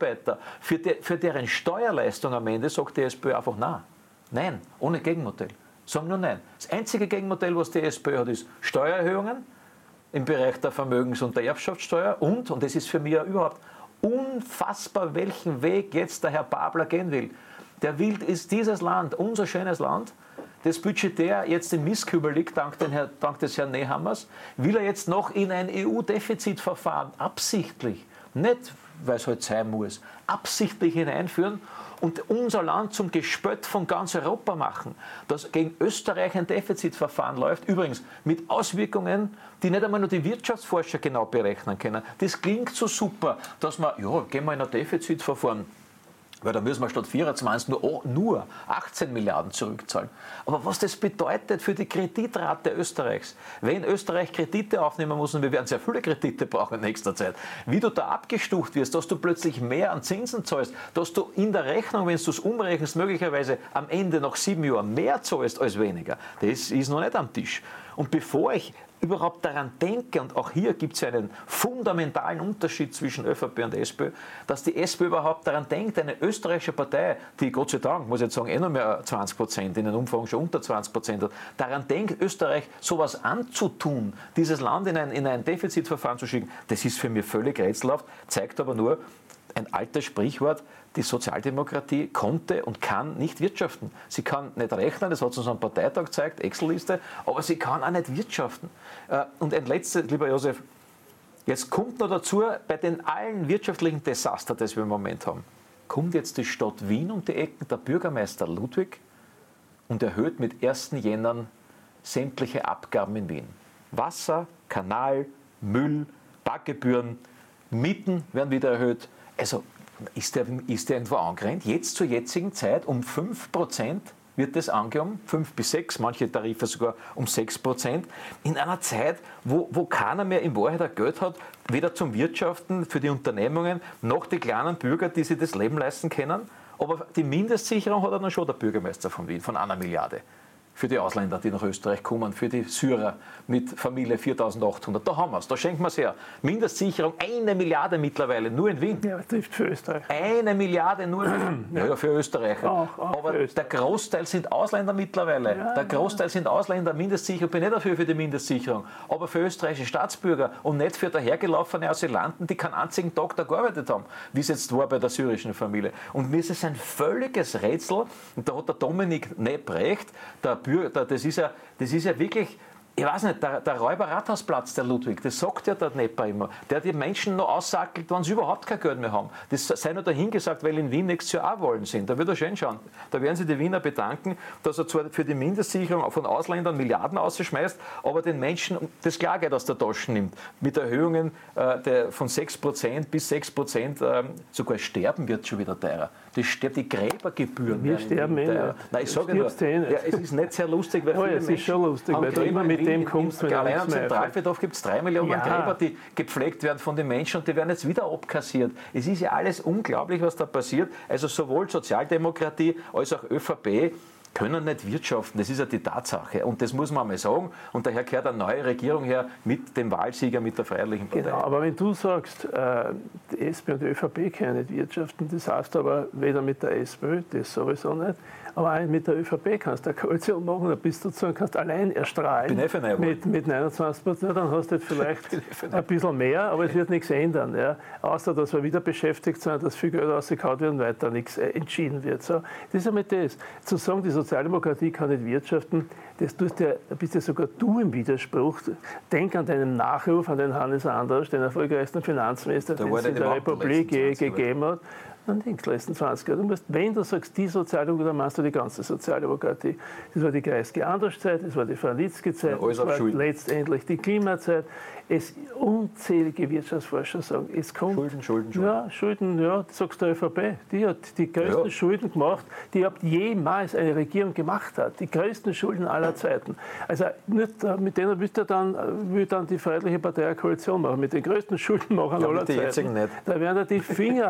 für deren Steuerleistung am Ende, sagt die SPÖ einfach nein. Nein, ohne Gegenmodell. Sagen nur nein. Das einzige Gegenmodell, was die SPÖ hat, ist Steuererhöhungen im Bereich der Vermögens- und der Erbschaftssteuer und das ist für mich ja überhaupt unfassbar, welchen Weg jetzt der Herr Babler gehen will. Der will, ist dieses Land, unser schönes Land, das budgetär jetzt im Misskübel liegt, dank des Herrn Nehammers, will er jetzt noch in ein EU-Defizitverfahren absichtlich, nicht weil es halt sein muss, absichtlich hineinführen und unser Land zum Gespött von ganz Europa machen, dass gegen Österreich ein Defizitverfahren läuft, übrigens mit Auswirkungen, die nicht einmal nur die Wirtschaftsforscher genau berechnen können. Das klingt so super, dass man, ja, gehen wir in ein Defizitverfahren, weil da müssen wir statt 24 nur 18 Milliarden zurückzahlen. Aber was das bedeutet für die Kreditrate Österreichs, wenn Österreich Kredite aufnehmen muss, und wir werden sehr viele Kredite brauchen in nächster Zeit, wie du da abgestuft wirst, dass du plötzlich mehr an Zinsen zahlst, dass du in der Rechnung, wenn du es umrechnest, möglicherweise am Ende nach 7 Jahren mehr zahlst als weniger, das ist noch nicht am Tisch. Und bevor ich überhaupt daran denke, und auch hier gibt es ja einen fundamentalen Unterschied zwischen ÖVP und SPÖ, dass die SPÖ überhaupt daran denkt, eine österreichische Partei, die Gott sei Dank, muss ich jetzt sagen, noch mehr 20%, in den Umfragen schon unter 20% hat, daran denkt, Österreich sowas anzutun, dieses Land in ein Defizitverfahren zu schicken, das ist für mich völlig rätselhaft, zeigt aber nur ein altes Sprichwort, die Sozialdemokratie konnte und kann nicht wirtschaften. Sie kann nicht rechnen, das hat uns am Parteitag gezeigt, Excel-Liste, aber sie kann auch nicht wirtschaften. Und ein letztes, lieber Josef, jetzt kommt noch dazu, bei den allen wirtschaftlichen Desaster, das wir im Moment haben, kommt jetzt die Stadt Wien um die Ecken, der Bürgermeister Ludwig, und erhöht mit 1. Jänner sämtliche Abgaben in Wien. Wasser, Kanal, Müll, Parkgebühren, Mieten werden wieder erhöht. Also ist der irgendwo angerannt? Jetzt zur jetzigen Zeit um 5% wird das angehoben, 5 bis 6, manche Tarife sogar um 6%, in einer Zeit, wo keiner mehr in Wahrheit ein Geld hat, weder zum Wirtschaften, für die Unternehmungen, noch die kleinen Bürger, die sich das Leben leisten können. Aber die Mindestsicherung hat dann schon der Bürgermeister von Wien, von 1 Milliarde. Für die Ausländer, die nach Österreich kommen, für die Syrer mit Familie 4.800. Da haben wir es, da schenken wir es her. Mindestsicherung 1 Milliarde mittlerweile, nur in Wien. Ja, das trifft für Österreich. 1 Milliarde nur in Wien. Ja, für Österreicher. Auch aber für Österreich. Der Großteil sind Ausländer mittlerweile. Ja, der Großteil sind Ausländer. Mindestsicherung, bin nicht dafür für die Mindestsicherung. Aber für österreichische Staatsbürger und nicht für dahergelaufene Asylanten, die keinen einzigen Tag da gearbeitet haben, wie es jetzt war bei der syrischen Familie. Und mir ist es ein völliges Rätsel, und da hat der Dominik Nepp recht, das ist ja wirklich Ich weiß nicht, der Räuber Rathausplatz, der Ludwig, das sagt ja der Nepper immer, der die Menschen noch aussackelt, wenn sie überhaupt kein Geld mehr haben. Das sei nur dahingesagt, weil in Wien nächstes Jahr auch Wahlen sind. Da wird er schön schauen. Da werden sich die Wiener bedanken, dass er zwar für die Mindestsicherung von Ausländern Milliarden ausschmeißt, aber den Menschen das Klargeld aus der Tasche nimmt. Mit Erhöhungen von 6% bis 6%, sogar Sterben wird schon wieder teurer. Die Gräbergebühren Wir sterben teurer. Nein, ich sage nur, ja, es ist nicht sehr lustig, weil viele es ist schon lustig, weil du immer mit dem kommst, wenn allein am Zentralfriedhof gibt es 3 Millionen Gräber, die gepflegt werden von den Menschen und die werden jetzt wieder abkassiert. Es ist ja alles unglaublich, was da passiert. Also sowohl Sozialdemokratie als auch ÖVP können nicht wirtschaften. Das ist ja die Tatsache. Und das muss man einmal sagen. Und daher gehört eine neue Regierung her mit dem Wahlsieger, mit der Freiheitlichen Partei. Genau, aber wenn du sagst, die SP und die ÖVP können nicht wirtschaften, das heißt aber weder mit der SPÖ, das sowieso nicht, aber auch mit der ÖVP kannst du eine Koalition machen, dann bist du sozusagen, kannst allein erstrahlen mit 29%, dann hast du vielleicht ein bisschen mehr, aber es wird nichts ändern. Ja. Außer, dass wir wieder beschäftigt sind, dass viel Geld rausgehauen wird und weiter nichts entschieden wird. So, das ist ja mit das. Zu sagen, die Sozialdemokratie kann nicht wirtschaften, das bist ja sogar du im Widerspruch. Denk an deinen Nachruf an den Hannes Anders, den erfolgreichsten Finanzminister, den es in der Republik gegeben hat. Dann denkst du, letzten 20 Jahre. Du musst, wenn du sagst, die Sozialdemokratie, dann machst du die ganze Sozialdemokratie. Das war die Kreisky-Anders-Zeit, das war die Franitzky-Zeit, das war letztendlich die Klimazeit. Unzählige Wirtschaftsforscher sagen, es kommt... Schulden. Ja, Schulden, ja, das sagst du der ÖVP. Die hat die größten Schulden gemacht, die jemals eine Regierung gemacht hat. Die größten Schulden aller Zeiten. Also nicht, mit denen will dann die Freiheitliche Partei eine Koalition machen. Mit den größten Schuldenmachern aller Zeiten. Da werden die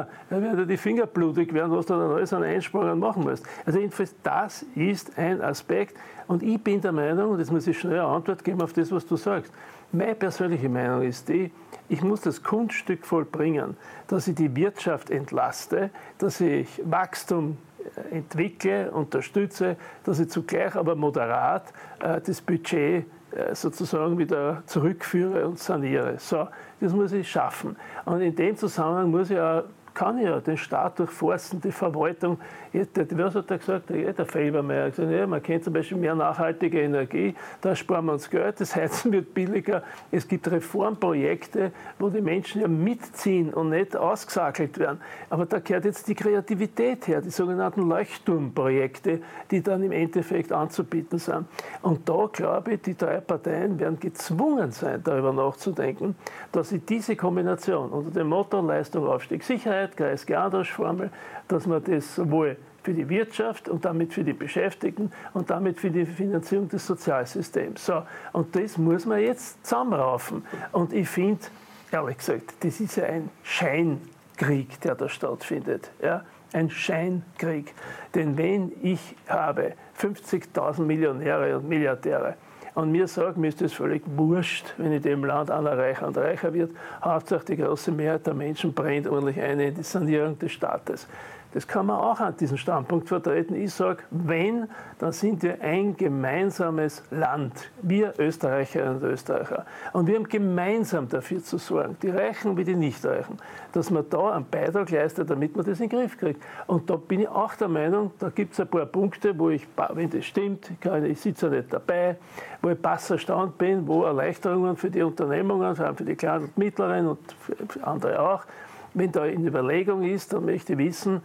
Finger blutig werden, was du dann alles an Einsparungen machen musst. Also jedenfalls, das ist ein Aspekt. Und ich bin der Meinung, und jetzt muss ich schnell eine Antwort geben auf das, was du sagst. Meine persönliche Meinung ist die, ich muss das Kunststück vollbringen, dass ich die Wirtschaft entlaste, dass ich Wachstum entwickle, unterstütze, dass ich zugleich aber moderat das Budget sozusagen wieder zurückführe und saniere. So, das muss ich schaffen. Und in dem Zusammenhang kann ich ja den Staat durchforsten, die Verwaltung. Was hat er gesagt? Der Felbermeier hat gesagt, ja, man kennt zum Beispiel mehr nachhaltige Energie, da sparen wir uns Geld, das Heizen wird billiger. Es gibt Reformprojekte, wo die Menschen ja mitziehen und nicht ausgesackelt werden. Aber da gehört jetzt die Kreativität her, die sogenannten Leuchtturmprojekte, die dann im Endeffekt anzubieten sind. Und da, glaube ich, die 3 Parteien werden gezwungen sein, darüber nachzudenken, dass sie diese Kombination unter dem Motto Leistung, Aufstieg, Sicherheit, Kreisky-Anders-Formel, dass man das sowohl für die Wirtschaft und damit für die Beschäftigten und damit für die Finanzierung des Sozialsystems. So, und das muss man jetzt zusammenraufen. Und ich finde, ehrlich gesagt, das ist ja ein Scheinkrieg, der da stattfindet. Ja? Ein Scheinkrieg. Denn wenn ich habe 50.000 Millionäre und Milliardäre, und mir sagt, mir ist das völlig wurscht, wenn in dem Land einer reicher und reicher wird. Hauptsache die große Mehrheit der Menschen brennt ordentlich ein in die Sanierung des Staates. Das kann man auch an diesem Standpunkt vertreten. Ich sage, wenn, dann sind wir ein gemeinsames Land, wir Österreicherinnen und Österreicher. Und wir haben gemeinsam dafür zu sorgen, die Reichen wie die Nicht-Reichen, dass man da einen Beitrag leistet, damit man das in den Griff kriegt. Und da bin ich auch der Meinung, da gibt es ein paar Punkte, wo ich, wenn das stimmt, ich sitze ja nicht dabei, wo ich pass erstaunt bin, wo Erleichterungen für die Unternehmungen, vor allem für die kleinen und mittleren und für andere auch, wenn da in Überlegung ist, dann möchte ich wissen,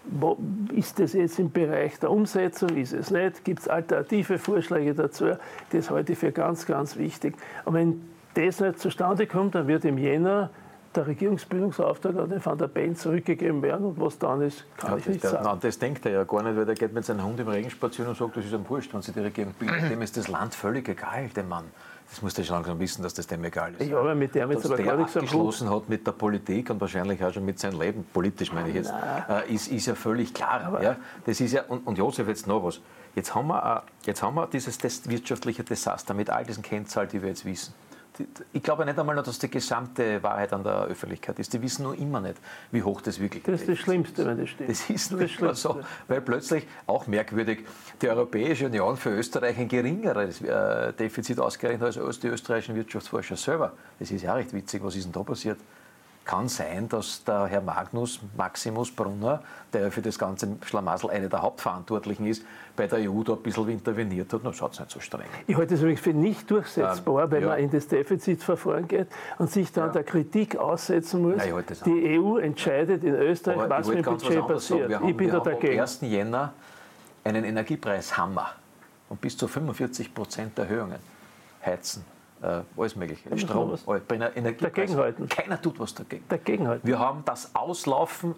ist das jetzt im Bereich der Umsetzung, ist es nicht, gibt es alternative Vorschläge dazu, das halte ich für ganz, ganz wichtig. Und wenn das nicht zustande kommt, dann wird im Jänner der Regierungsbildungsauftrag an den Van der Bellen zurückgegeben werden und was dann ist, kann ich nicht sagen. Nein, das denkt er ja gar nicht, weil der geht mit seinem Hund im Regen spazieren und sagt, das ist ihm wurscht, wenn sie die Regierung bildet. Dem ist das Land völlig egal, dem Mann. Das musst du schon langsam wissen, dass das dem egal ist. Ja, aber mit dem jetzt aber gar nichts abgeschlossen hat mit der Politik und wahrscheinlich auch schon mit seinem Leben, politisch meine ich jetzt, ist ja völlig klar. Ja? Das ist ja, und Josef, jetzt noch was. Jetzt haben wir dieses wirtschaftliche Desaster mit all diesen Kennzahlen, die wir jetzt wissen. Ich glaube nicht einmal noch, dass die gesamte Wahrheit an der Öffentlichkeit ist. Die wissen nur immer nicht, wie hoch das wirklich ist. Das ist das Schlimmste, wenn das stimmt. Das ist nicht mehr so, weil plötzlich, auch merkwürdig, die Europäische Union für Österreich ein geringeres Defizit ausgerechnet hat als die österreichischen Wirtschaftsforscher selber. Das ist ja recht witzig. Was ist denn da passiert? kann sein, dass der Herr Maximus Brunner, der für das ganze Schlamassel einer der Hauptverantwortlichen ist, bei der EU da ein bisschen interveniert hat. Das schaut nicht so streng. Ich halte es übrigens für nicht durchsetzbar, wenn man in das Defizitverfahren geht und sich dann der Kritik aussetzen muss. Nein, die EU entscheidet in Österreich, aber was mit dem Budget passiert. Ich bin da dagegen. Am 1. Jänner einen Energiepreishammer und bis zu 45% Erhöhungen. Heizen, alles Mögliche. Strom, Energiepreis. Keiner tut was dagegen. Wir haben das Auslaufen,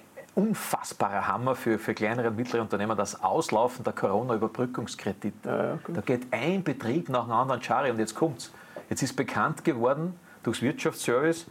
unfassbarer Hammer für kleinere und mittlere Unternehmen, das Auslaufen der Corona-Überbrückungskredite. Da geht ein Betrieb nach dem anderen Schari und jetzt kommt's. Jetzt ist bekannt geworden durchs Wirtschaftsservice,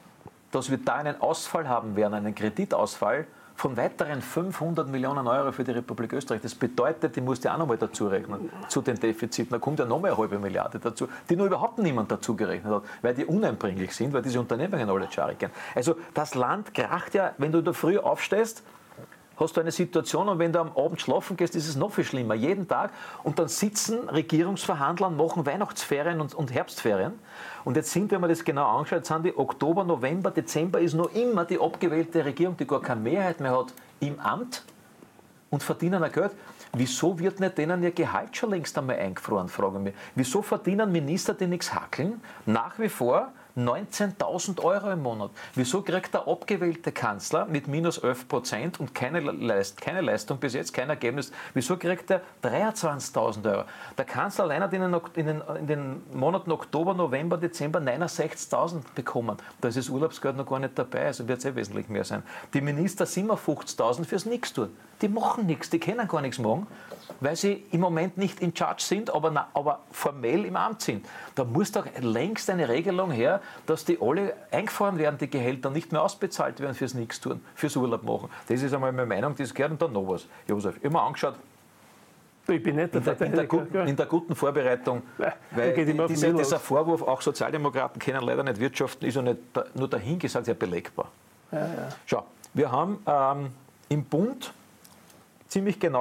dass wir da einen Ausfall haben werden, einen Kreditausfall von weiteren 500 Millionen Euro für die Republik Österreich. Das bedeutet, die muss ja auch noch mal dazu rechnen, zu den Defiziten. Da kommt ja noch mal eine halbe Milliarde dazu, die noch überhaupt niemand dazu gerechnet hat, weil die uneinbringlich sind, weil diese Unternehmungen alle schari gehen. Also das Land kracht ja, wenn du da früh aufstehst, hast du eine Situation und wenn du am Abend schlafen gehst, ist es noch viel schlimmer. Jeden Tag. Und dann sitzen Regierungsverhandler, machen Weihnachtsferien und Herbstferien. Und jetzt sind, wenn man das genau anschaut, sind die Oktober, November, Dezember ist noch immer die abgewählte Regierung, die gar keine Mehrheit mehr hat im Amt und verdienen ein Geld. Wieso wird nicht denen ihr Gehalt schon längst einmal eingefroren, fragen wir. Wieso verdienen Minister, die nichts hackeln, nach wie vor 19.000 Euro im Monat? Wieso kriegt der abgewählte Kanzler mit minus 11% und keine Leistung bis jetzt, kein Ergebnis, wieso kriegt er 23.000 Euro? Der Kanzler allein hat in den Monaten Oktober, November, Dezember 69.000 bekommen. Da ist das Urlaubsgeld noch gar nicht dabei, also wird es wesentlich mehr sein. Die Minister 57.000 fürs Nichtstun. Die machen nichts, die können gar nichts machen, weil sie im Moment nicht in Charge sind, aber formell im Amt sind. Da muss doch längst eine Regelung her, dass die alle eingefahren werden, die Gehälter nicht mehr ausbezahlt werden fürs Nichtstun, fürs Urlaub machen. Das ist einmal meine Meinung, das gehört und dann noch was. Josef, immer angeschaut. Ich bin nicht in der guten Vorbereitung, weil dieser Vorwurf, auch Sozialdemokraten können leider nicht wirtschaften, ist ja nicht nur dahingesagt, ja belegbar. Ja. Schau, wir haben im Bund ziemlich genau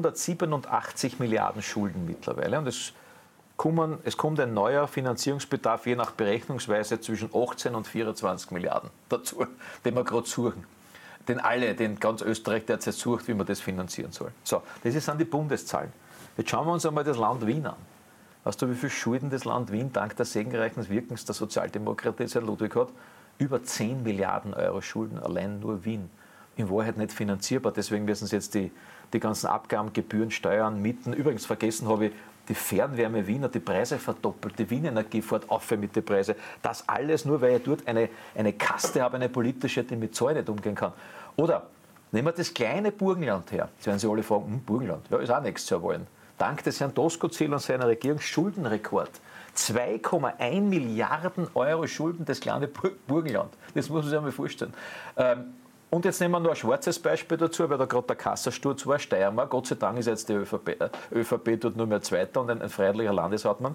387 Milliarden Schulden mittlerweile. Und es kommt ein neuer Finanzierungsbedarf, je nach Berechnungsweise, zwischen 18 und 24 Milliarden dazu, den wir gerade suchen. Den ganz Österreich derzeit sucht, wie man das finanzieren soll. So, das sind die Bundeszahlen. Jetzt schauen wir uns einmal das Land Wien an. Weißt du, wie viel Schulden das Land Wien dank des segenreichen Wirkens der Sozialdemokratie Herr Ludwig hat? Über 10 Milliarden Euro Schulden, allein nur Wien. In Wahrheit nicht finanzierbar. Deswegen müssen sie jetzt die ganzen Abgaben, Gebühren, Steuern, Mieten. Übrigens vergessen habe ich, die Fernwärme Wien hat die Preise verdoppelt. Die Wien Energie fährt auf mit den Preisen. Das alles nur, weil ich dort eine Kaste habe, eine politische, die mit Zoll nicht umgehen kann. Oder nehmen wir das kleine Burgenland her. Jetzt werden Sie alle fragen, Burgenland, ja, ist auch nichts zu erwähnen. Dank des Herrn Doskozil und seiner Regierung Schuldenrekord. 2,1 Milliarden Euro Schulden, das kleine Burgenland. Das muss man sich einmal vorstellen. Und jetzt nehmen wir noch ein schwarzes Beispiel dazu, weil da gerade der Kassensturz war, Steiermark. Gott sei Dank ist jetzt die ÖVP dort nur mehr Zweiter und ein freiheitlicher Landeshauptmann.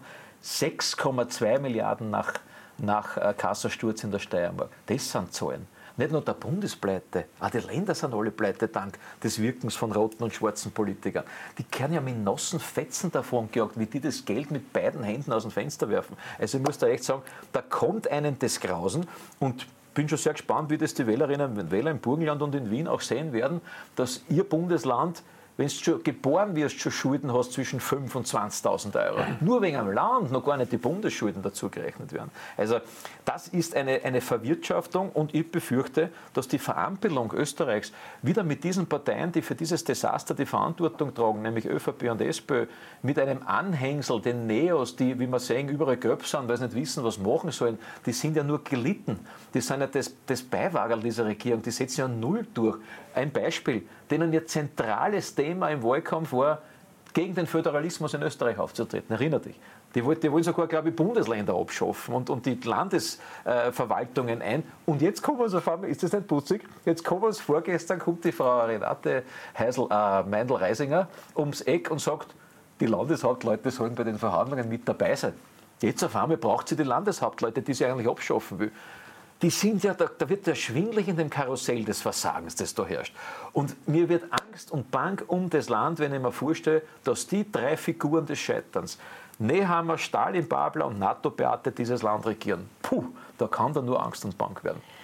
6,2 Milliarden nach Kassensturz in der Steiermark. Das sind Zahlen. Nicht nur der Bundespleite, auch die Länder sind alle pleite dank des Wirkens von roten und schwarzen Politikern. Die können ja mit nassen Fetzen davon gejagt, wie die das Geld mit beiden Händen aus dem Fenster werfen. Also ich muss da echt sagen, da kommt einem das Grausen und bin schon sehr gespannt, wie das die Wählerinnen und Wähler im Burgenland und in Wien auch sehen werden, dass ihr Bundesland, wenn du schon geboren wirst, schon Schulden hast zwischen 5.000 und 20.000 Euro. Nur wegen am Land noch gar nicht die Bundesschulden dazu gerechnet werden. Also das ist eine Verwirtschaftung und ich befürchte, dass die Verampelung Österreichs wieder mit diesen Parteien, die für dieses Desaster die Verantwortung tragen, nämlich ÖVP und SPÖ, mit einem Anhängsel, den Neos, die, wie wir sehen, überall gelb sind, weil sie nicht wissen, was machen sollen, die sind ja nur gelitten. Die sind ja das Beiwagerl dieser Regierung, die setzen ja null durch. Ein Beispiel, denen ihr zentrales Thema im Wahlkampf war, gegen den Föderalismus in Österreich aufzutreten. Erinner dich. Die wollen sogar, glaube ich, Bundesländer abschaffen und die Landesverwaltungen ein. Und jetzt kommen wir uns auf einmal, ist das nicht putzig? Jetzt kommen wir uns vorgestern, kommt die Frau Renate Meindl-Reisinger ums Eck und sagt, die Landeshauptleute sollen bei den Verhandlungen mit dabei sein. Jetzt auf einmal braucht sie die Landeshauptleute, die sie eigentlich abschaffen will. Die sind ja, da wird ja schwindelig in dem Karussell des Versagens, das da herrscht. Und mir wird Angst und Bang um das Land, wenn ich mir vorstelle, dass die drei Figuren des Scheiterns, Nehammer, Stalin, Babler und NATO-Beate dieses Land regieren. Puh, da kann da nur Angst und Bang werden.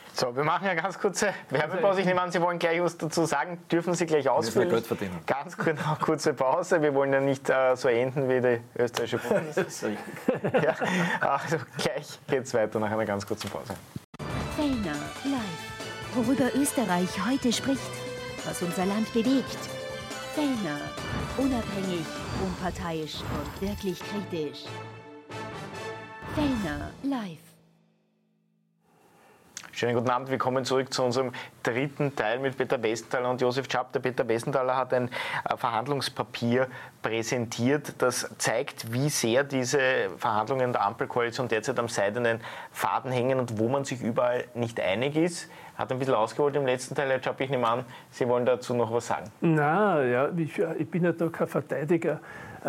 So, wir machen eine ganz kurze Werbepause. Ich nehme an, Sie wollen gleich was dazu sagen. Dürfen Sie gleich ausführen? Geld verdienen. Ganz genau, kurze Pause. Wir wollen ja nicht so enden wie die österreichische Bundesliga. Ja, also gleich geht es weiter nach einer ganz kurzen Pause. Fellner live. Worüber Österreich heute spricht, was unser Land bewegt. Fellner. Unabhängig, unparteiisch und wirklich kritisch. Fellner live. Schönen guten Abend, wir kommen zurück zu unserem dritten Teil mit Peter Westenthaler und Josef Schaap. Der Peter Westenthaler hat ein Verhandlungspapier präsentiert, das zeigt, wie sehr diese Verhandlungen der Ampelkoalition derzeit am seidenen Faden hängen und wo man sich überall nicht einig ist. Hat ein bisschen ausgeholt im letzten Teil, Herr Schaap, ich nehme an, Sie wollen dazu noch was sagen. Na ja, ich bin ja da kein Verteidiger,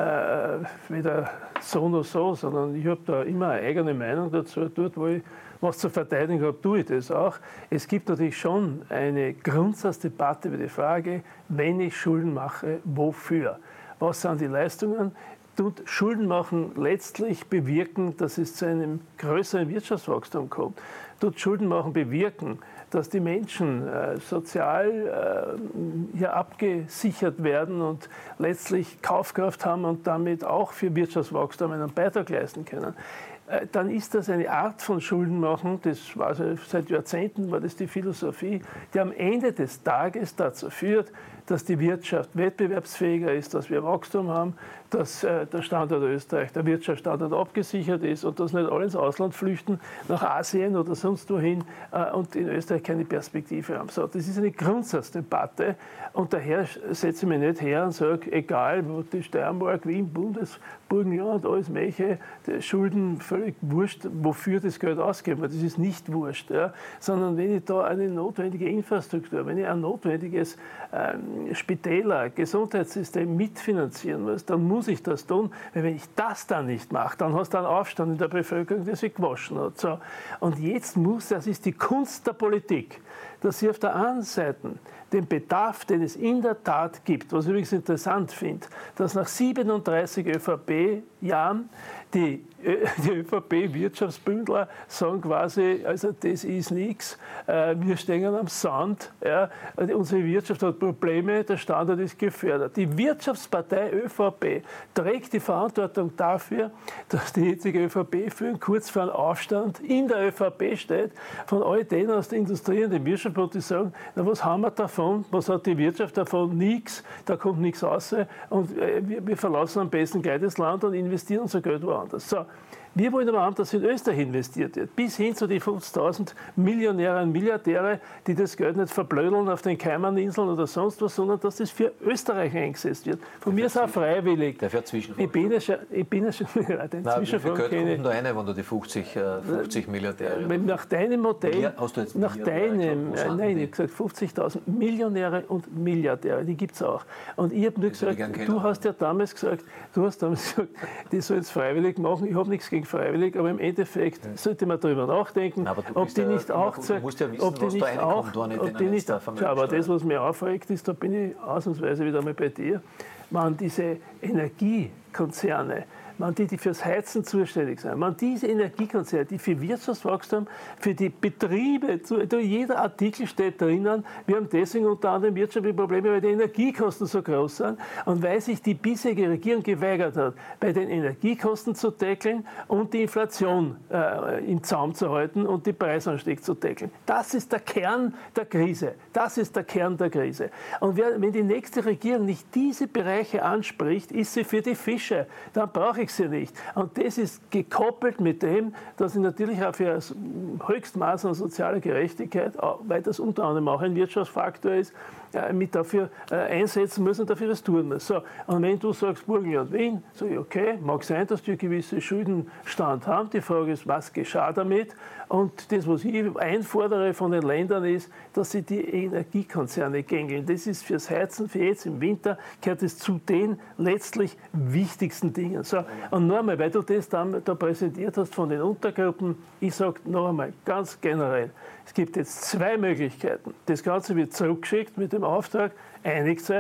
weder so noch so, sondern ich habe da immer eine eigene Meinung dazu. Dort, wo ich was zu verteidigen habe, tue ich das auch. Es gibt natürlich schon eine Grundsatzdebatte über die Frage, wenn ich Schulden mache, wofür? Was sind die Leistungen? Tut Schulden machen letztlich bewirken, dass es zu einem größeren Wirtschaftswachstum kommt? Tut Schulden machen bewirken, dass die Menschen sozial hier abgesichert werden und letztlich Kaufkraft haben und damit auch für Wirtschaftswachstum einen Beitrag leisten können? Dann ist das eine Art von Schuldenmachen, das war also seit Jahrzehnten war das die Philosophie, die am Ende des Tages dazu führt, dass die Wirtschaft wettbewerbsfähiger ist, dass wir Wachstum haben, dass der Standort Österreich, der Wirtschaftsstandort abgesichert ist und dass nicht alle ins Ausland flüchten, nach Asien oder sonst wohin und in Österreich keine Perspektive haben. So, das ist eine Grundsatzdebatte und daher setze ich mich nicht her und sage, egal, wo die Steiermark, Wien, Burgenland, alles Mögliche, die Schulden völlig wurscht, wofür das Geld ausgeben wird. Das ist nicht wurscht, ja, sondern wenn ich da eine notwendige Infrastruktur, wenn ich ein notwendiges Spitäler, Gesundheitssystem mitfinanzieren muss, dann muss ich das tun, weil wenn ich das dann nicht mache, dann hast du einen Aufstand in der Bevölkerung, der sich gewaschen hat. So. Und jetzt das ist die Kunst der Politik, dass sie auf der einen Seite den Bedarf, den es in der Tat gibt, was ich übrigens interessant finde, dass nach 37 ÖVP-Jahren die ÖVP-Wirtschaftsbündler sagen quasi, also das ist nichts, wir stehen am Sand, ja, unsere Wirtschaft hat Probleme, der Standort ist gefördert. Die Wirtschaftspartei ÖVP trägt die Verantwortung dafür, dass die jetzige ÖVP für einen kurz vor einem Aufstand in der ÖVP steht, von all denen aus der Industrie und dem Wirtschaftsbund, die sagen, na, was haben wir davon, was hat die Wirtschaft davon, nichts, da kommt nichts raus und wir verlassen am besten gleich das Land und investieren unser Geld woanders. So. Wir wollen aber haben, dass in Österreich investiert wird, bis hin zu den 50.000 Millionäre und Milliardäre, die das Geld nicht verblödeln auf den Kaimaninseln oder sonst was, sondern dass das für Österreich eingesetzt wird. Von mir ist auch freiwillig. Der für Zwischenfragen. Ich bin ja schon den Zwischenfragen kenne. Kommt nur eine, wenn du die 50 Milliardäre. Nach deinem Modell, hast du jetzt nach deinem, nein, ich habe gesagt 50.000 Millionäre und Milliardäre, die gibt es auch. Und ich habe nur gesagt, du hast damals gesagt, die sollen es freiwillig machen. Ich habe nichts gegen freiwillig, aber im Endeffekt sollte man darüber nachdenken, ob die nicht auch, aber das, was mir aufregt, ist, da bin ich ausnahmsweise wieder mal bei dir, man diese Energiekonzerne, die fürs Heizen zuständig sind, diese Energiekonzerne, die für Wirtschaftswachstum, für die Betriebe, jeder Artikel steht drinnen, wir haben deswegen unter anderem wirtschaftliche Probleme, weil die Energiekosten so groß sind und weil sich die bisherige Regierung geweigert hat, bei den Energiekosten zu deckeln und die Inflation im Zaum zu halten und die Preisanstieg zu deckeln. Das ist der Kern der Krise. Das ist der Kern der Krise. Und wenn die nächste Regierung nicht diese Bereiche anspricht, ist sie für die Fische. Dann brauche ich sie nicht. Und das ist gekoppelt mit dem, dass ich natürlich auch für das Höchstmaß an sozialer Gerechtigkeit, weil das unter anderem auch ein Wirtschaftsfaktor ist, mit dafür einsetzen muss und dafür das tun muss. So, und wenn du sagst, Burgenland, Wien, sage ich, okay, mag sein, dass die gewisse Schuldenstand haben. Die Frage ist, was geschah damit? Und das, was ich einfordere von den Ländern, ist, dass sie die Energiekonzerne gängeln. Das ist fürs Heizen, für jetzt im Winter, gehört es zu den letztlich wichtigsten Dingen. So, und noch einmal, weil du das da präsentiert hast von den Untergruppen, ich sage noch einmal ganz generell, es gibt jetzt zwei Möglichkeiten. Das Ganze wird zurückgeschickt mit dem Auftrag, einigt euch,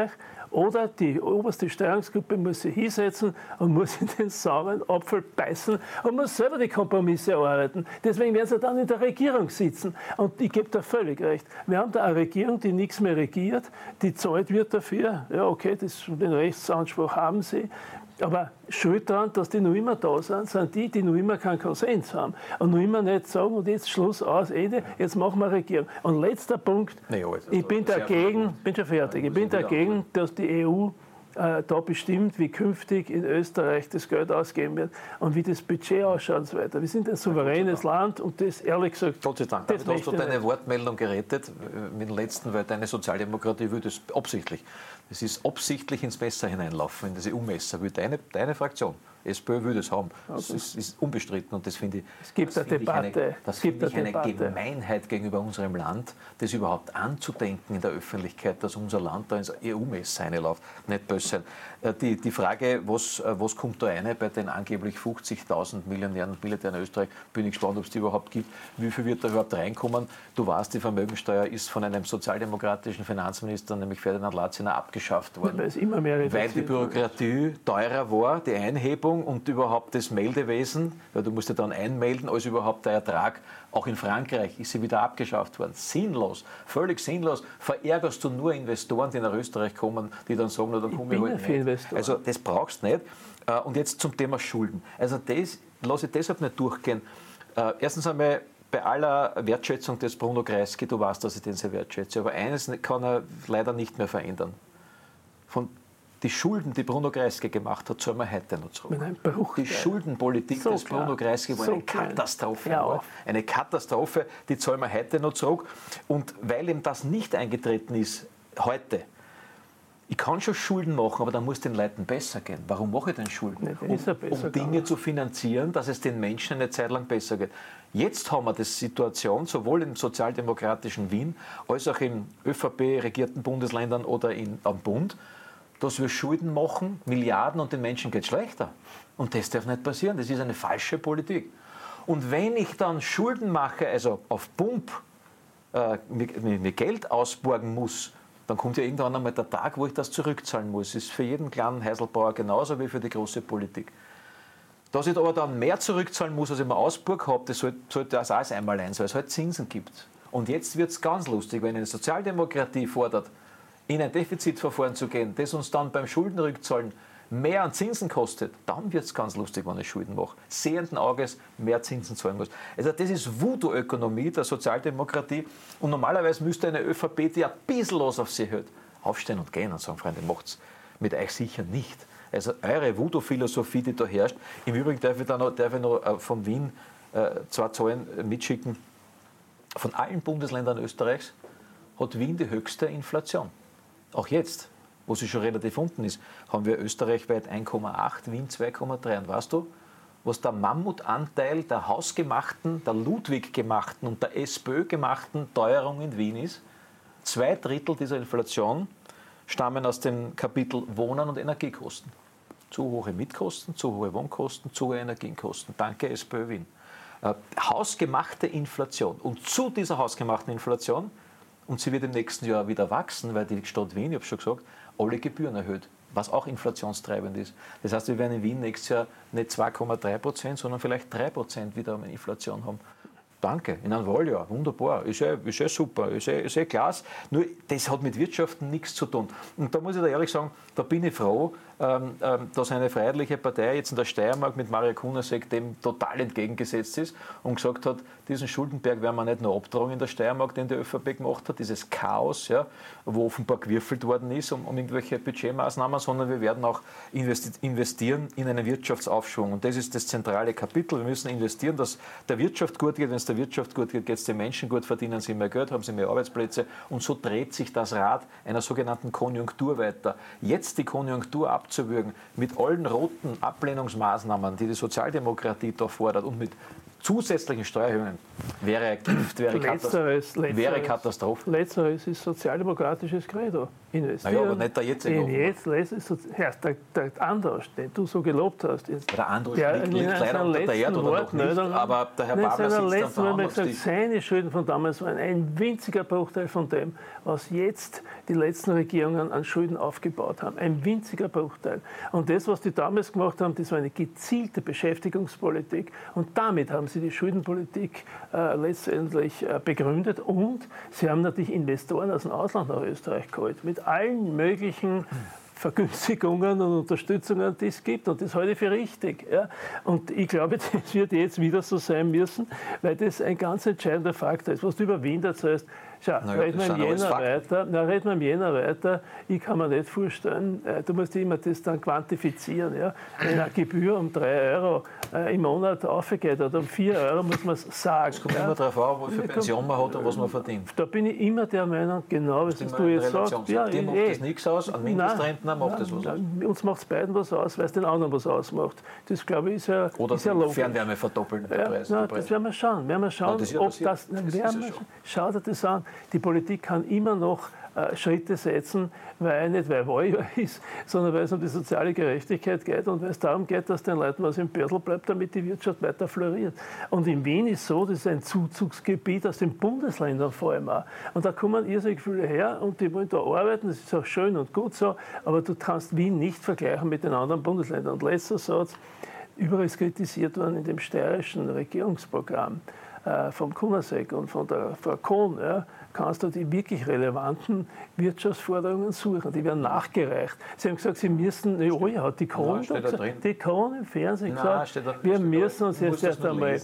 Oder die oberste Steuerungsgruppe muss sich hinsetzen und muss in den sauren Apfel beißen und muss selber die Kompromisse erarbeiten. Deswegen werden sie dann in der Regierung sitzen. Und ich gebe da völlig recht. Wir haben da eine Regierung, die nichts mehr regiert, die zahlt wird dafür. Ja, okay, den Rechtsanspruch haben sie. Aber schuld daran, dass die noch immer da sind die noch immer keinen Konsens haben. Und noch immer nicht sagen, und jetzt Schluss, aus, Ende, jetzt machen wir Regierung. Und letzter Punkt, ich bin dagegen, bin schon fertig, ich bin dagegen, dass die EU da bestimmt, wie künftig in Österreich das Geld ausgeben wird und wie das Budget ausschaut und so weiter. Wir sind ein souveränes Land und das, ehrlich gesagt, Gott sei Dank. Damit hast du deine Wortmeldung gerettet mit dem letzten, weil deine Sozialdemokratie will das absichtlich. Das ist absichtlich ins Messer hineinlaufen, in diese EU-Messer. Deine Fraktion, SPÖ, will das haben. Das ist unbestritten und das finde ich, es gibt eine Debatte. Das finde ich eine Gemeinheit gegenüber unserem Land, das überhaupt anzudenken in der Öffentlichkeit, dass unser Land da ins EU-Messer reinläuft. Nicht böse sein. Die Frage, was kommt da rein bei den angeblich 50.000 Millionären und Milliardären in Österreich, bin ich gespannt, ob es die überhaupt gibt. Wie viel wird da überhaupt reinkommen? Du weißt, die Vermögensteuer ist von einem sozialdemokratischen Finanzminister, nämlich Ferdinand Latziner, abgeschafft worden. Weil es immer mehr weil die Bürokratie teurer war, die Einhebung und überhaupt das Meldewesen, weil du musst ja dann einmelden, als überhaupt der Ertrag. Auch in Frankreich ist sie wieder abgeschafft worden. Sinnlos, völlig sinnlos. Verärgerst du nur Investoren, die nach Österreich kommen, die dann sagen, na, da komme ich halt nicht. Also das brauchst du nicht. Und jetzt zum Thema Schulden. Also das lasse ich deshalb nicht durchgehen. Erstens einmal, bei aller Wertschätzung des Bruno Kreisky, du weißt, dass ich den sehr wertschätze, aber eines kann er leider nicht mehr verändern. Die Schulden, die Bruno Kreisky gemacht hat, zahlen wir heute noch zurück. Die Schuldenpolitik des Bruno Kreisky war eine Katastrophe. Eine Katastrophe, die zahlen wir heute noch zurück. Und weil ihm das nicht eingetreten ist, heute, ich kann schon Schulden machen, aber dann muss es den Leuten besser gehen. Warum mache ich denn Schulden? Um Dinge zu finanzieren, dass es den Menschen eine Zeit lang besser geht. Jetzt haben wir die Situation, sowohl im sozialdemokratischen Wien als auch in ÖVP-regierten Bundesländern oder am Bund, dass wir Schulden machen, Milliarden, und den Menschen geht es schlechter. Und das darf nicht passieren. Das ist eine falsche Politik. Und wenn ich dann Schulden mache, also auf Pump mir Geld ausborgen muss, dann kommt ja irgendwann einmal der Tag, wo ich das zurückzahlen muss. Das ist für jeden kleinen Heiselbauer genauso wie für die große Politik. Dass ich aber dann mehr zurückzahlen muss, als ich mir ausborg habe, das sollte das auch einmal eins, weil es halt Zinsen gibt. Und jetzt wird es ganz lustig, wenn eine Sozialdemokratie fordert, in ein Defizitverfahren zu gehen, das uns dann beim Schuldenrückzahlen mehr an Zinsen kostet, dann wird es ganz lustig, wenn ich Schulden mache. Sehenden Auges mehr Zinsen zahlen muss. Also das ist Voodoo-Ökonomie der Sozialdemokratie und normalerweise müsste eine ÖVP, die ein bisschen los auf sie hört, aufstehen und gehen und sagen, Freunde, macht's mit euch sicher nicht. Also eure Voodoo-Philosophie, die da herrscht. Im Übrigen darf ich noch von Wien 2 Zahlen mitschicken. Von allen Bundesländern Österreichs hat Wien die höchste Inflation. Auch jetzt, wo sie schon relativ unten ist, haben wir österreichweit 1,8, Wien 2,3. Und weißt du, was der Mammutanteil der hausgemachten, der Ludwig-gemachten und der SPÖ-gemachten Teuerung in Wien ist? 2/3 dieser Inflation stammen aus dem Kapitel Wohnen und Energiekosten. Zu hohe Mietkosten, zu hohe Wohnkosten, zu hohe Energiekosten. Danke, SPÖ Wien. Hausgemachte Inflation. Und zu dieser hausgemachten Inflation, und sie wird im nächsten Jahr wieder wachsen, weil die Stadt Wien, ich habe schon gesagt, alle Gebühren erhöht, was auch inflationstreibend ist. Das heißt, wir werden in Wien nächstes Jahr nicht 2,3%, sondern vielleicht 3% wieder eine Inflation haben. Danke, in einem Wahljahr, wunderbar, ist ja super, ist ja klasse. Nur, das hat mit Wirtschaften nichts zu tun. Und da muss ich da ehrlich sagen, da bin ich froh, dass eine freiheitliche Partei jetzt in der Steiermark mit Maria Kunasek dem total entgegengesetzt ist und gesagt hat, diesen Schuldenberg werden wir nicht nur abtragen in der Steiermark, den die ÖVP gemacht hat, dieses Chaos, ja, wo offenbar gewürfelt worden ist um irgendwelche Budgetmaßnahmen, sondern wir werden auch investieren in einen Wirtschaftsaufschwung. Und das ist das zentrale Kapitel. Wir müssen investieren, dass der Wirtschaft gut geht. Wenn es der Wirtschaft gut geht, geht es den Menschen gut, verdienen sie mehr Geld, haben sie mehr Arbeitsplätze. Und so dreht sich das Rad einer sogenannten Konjunktur weiter. Jetzt die Konjunktur abzuwürgen mit allen roten Ablehnungsmaßnahmen, die die Sozialdemokratie da fordert und mit zusätzlichen Steuererhöhungen wäre Gift, wäre Katastrophe. Letzteres ist sozialdemokratisches Credo. Investieren. Naja, aber nicht der jetzige. Der Androsch, den du so gelobt hast. Der Androsch liegt leider unter der Erde oder noch nicht, aber der Herr Babler sitzt am Verhandlungstisch. Seine Schulden von damals waren ein winziger Bruchteil von dem, was jetzt die letzten Regierungen an Schulden aufgebaut haben. Ein winziger Bruchteil. Und das, was die damals gemacht haben, das war eine gezielte Beschäftigungspolitik. Und damit haben sie die Schuldenpolitik letztendlich begründet. Und sie haben natürlich Investoren aus dem Ausland nach Österreich geholt. Mit allen möglichen Vergünstigungen und Unterstützungen, die es gibt. Und das halte ich für richtig. Ja. Und ich glaube, das wird jetzt wieder so sein müssen, weil das ein ganz entscheidender Faktor ist. Was du über Wien erzählst, schau, reden wir im Jänner weiter. Ich kann mir nicht vorstellen, du musst immer das dann quantifizieren. Ja. Wenn eine Gebühr um 3 Euro im Monat aufgeht oder um 4 Euro, muss man es sagen. Es kommt immer darauf an, wie viel Pension man hat und was man verdient. Da bin ich immer der Meinung, genau, was du jetzt sagst. Ja, dir macht das nichts aus, an Mindestrentner macht das was aus. Uns macht es beiden was aus, weil es den anderen was ausmacht. Das, glaube ich, ist ja oder ist ja logisch. Fernwärme verdoppeln. Das werden wir schauen. Schau dir das an. Die Politik kann immer noch Schritte setzen, nicht weil Wahljahr ist, sondern weil es um die soziale Gerechtigkeit geht und weil es darum geht, dass den Leuten was im Beutel bleibt, damit die Wirtschaft weiter floriert. Und in Wien ist so, das ist ein Zuzugsgebiet aus den Bundesländern vor allem auch. Und da kommen irrsinnig viele her und die wollen da arbeiten, das ist auch schön und gut so, aber du kannst Wien nicht vergleichen mit den anderen Bundesländern. Und letzter Satz, überall ist kritisiert worden in dem steirischen Regierungsprogramm vom Kunasek und von der Frau Kohn, ja, kannst du die wirklich relevanten Wirtschaftsforderungen suchen. Die werden nachgereicht. Sie haben gesagt, sie müssen, die Kohn im Fernsehen gesagt, wir müssen uns jetzt erst einmal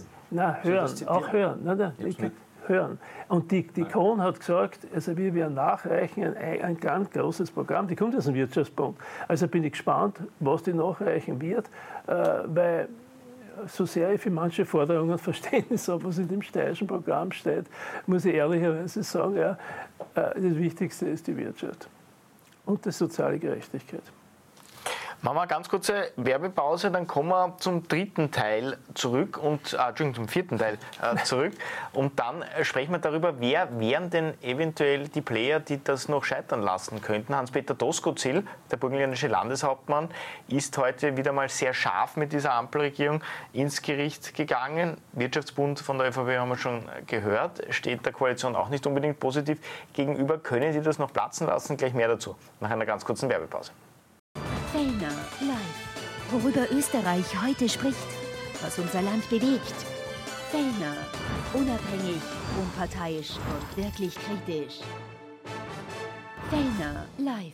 hören. Und die Kohn hat gesagt, also wir werden nachreichen ein ganz großes Programm, die kommt aus dem Wirtschaftsbund. Also bin ich gespannt, was die nachreichen wird, weil so sehr ich für manche Forderungen Verständnis habe, was in dem steirischen Programm steht, muss ich ehrlicherweise sagen, ja, das Wichtigste ist die Wirtschaft und die soziale Gerechtigkeit. Machen wir eine ganz kurze Werbepause, dann kommen wir zum dritten Teil zurück zum vierten Teil zurück und dann sprechen wir darüber, wer wären denn eventuell die Player, die das noch scheitern lassen könnten. Hans-Peter Doskozil, der burgenländische Landeshauptmann, ist heute wieder mal sehr scharf mit dieser Ampelregierung ins Gericht gegangen. Wirtschaftsbund von der ÖVP haben wir schon gehört, steht der Koalition auch nicht unbedingt positiv gegenüber. Können Sie das noch platzen lassen? Gleich mehr dazu nach einer ganz kurzen Werbepause. Fellner live. Worüber Österreich heute spricht, was unser Land bewegt. Fellner. Unabhängig, unparteiisch und wirklich kritisch. Fellner live.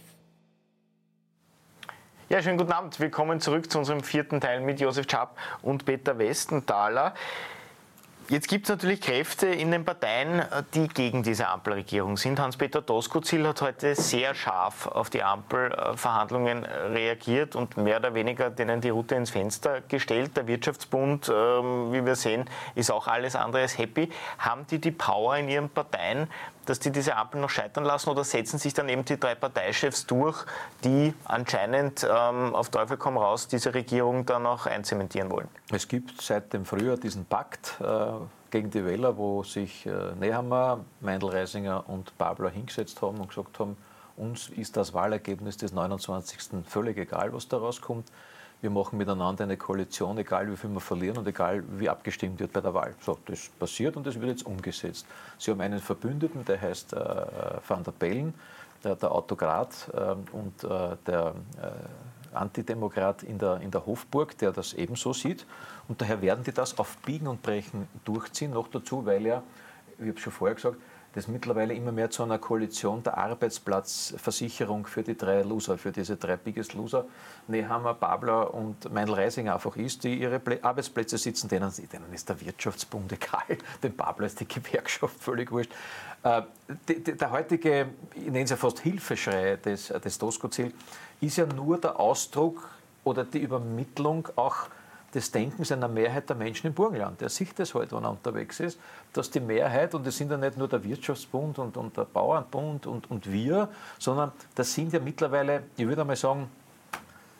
Ja, schönen guten Abend. Willkommen zurück zu unserem vierten Teil mit Josef Schaap und Peter Westenthaler. Jetzt gibt es natürlich Kräfte in den Parteien, die gegen diese Ampelregierung sind. Hans-Peter Doskozil hat heute sehr scharf auf die Ampelverhandlungen reagiert und mehr oder weniger denen die Rute ins Fenster gestellt. Der Wirtschaftsbund, wie wir sehen, ist auch alles andere als happy. Haben die Power in ihren Parteien, dass die diese Ampel noch scheitern lassen, oder setzen sich dann eben die 3 Parteichefs durch, die anscheinend auf Teufel komm raus diese Regierung dann auch einzementieren wollen? Es gibt seit dem Frühjahr diesen Pakt gegen die Wähler, wo sich Nehammer, Meindl-Reisinger und Babler hingesetzt haben und gesagt haben, uns ist das Wahlergebnis des 29. völlig egal, was da rauskommt. Wir machen miteinander eine Koalition, egal wie viel wir verlieren und egal wie abgestimmt wird bei der Wahl. So, das passiert und das wird jetzt umgesetzt. Sie haben einen Verbündeten, der heißt Van der Bellen, der Autokrat und der Antidemokrat in der Hofburg, der das ebenso sieht. Und daher werden die das auf Biegen und Brechen durchziehen. Noch dazu, weil ja, ich habe es schon vorher gesagt, das mittlerweile immer mehr zu einer Koalition der Arbeitsplatzversicherung für die 3 Loser, für diese 3 Biggest Loser, Nehammer, Babler und Meindl-Reisinger einfach ist, die ihre Arbeitsplätze sitzen, denen ist der Wirtschaftsbund egal, dem Babler ist die Gewerkschaft völlig wurscht. Der heutige, ich nenne es ja fast Hilfeschrei des Doskozil, ist ja nur der Ausdruck oder die Übermittlung auch des Denkens einer Mehrheit der Menschen im Burgenland. Der sieht das halt, wenn er unterwegs ist, dass die Mehrheit, und das sind ja nicht nur der Wirtschaftsbund und der Bauernbund und wir, sondern das sind ja mittlerweile, ich würde einmal sagen,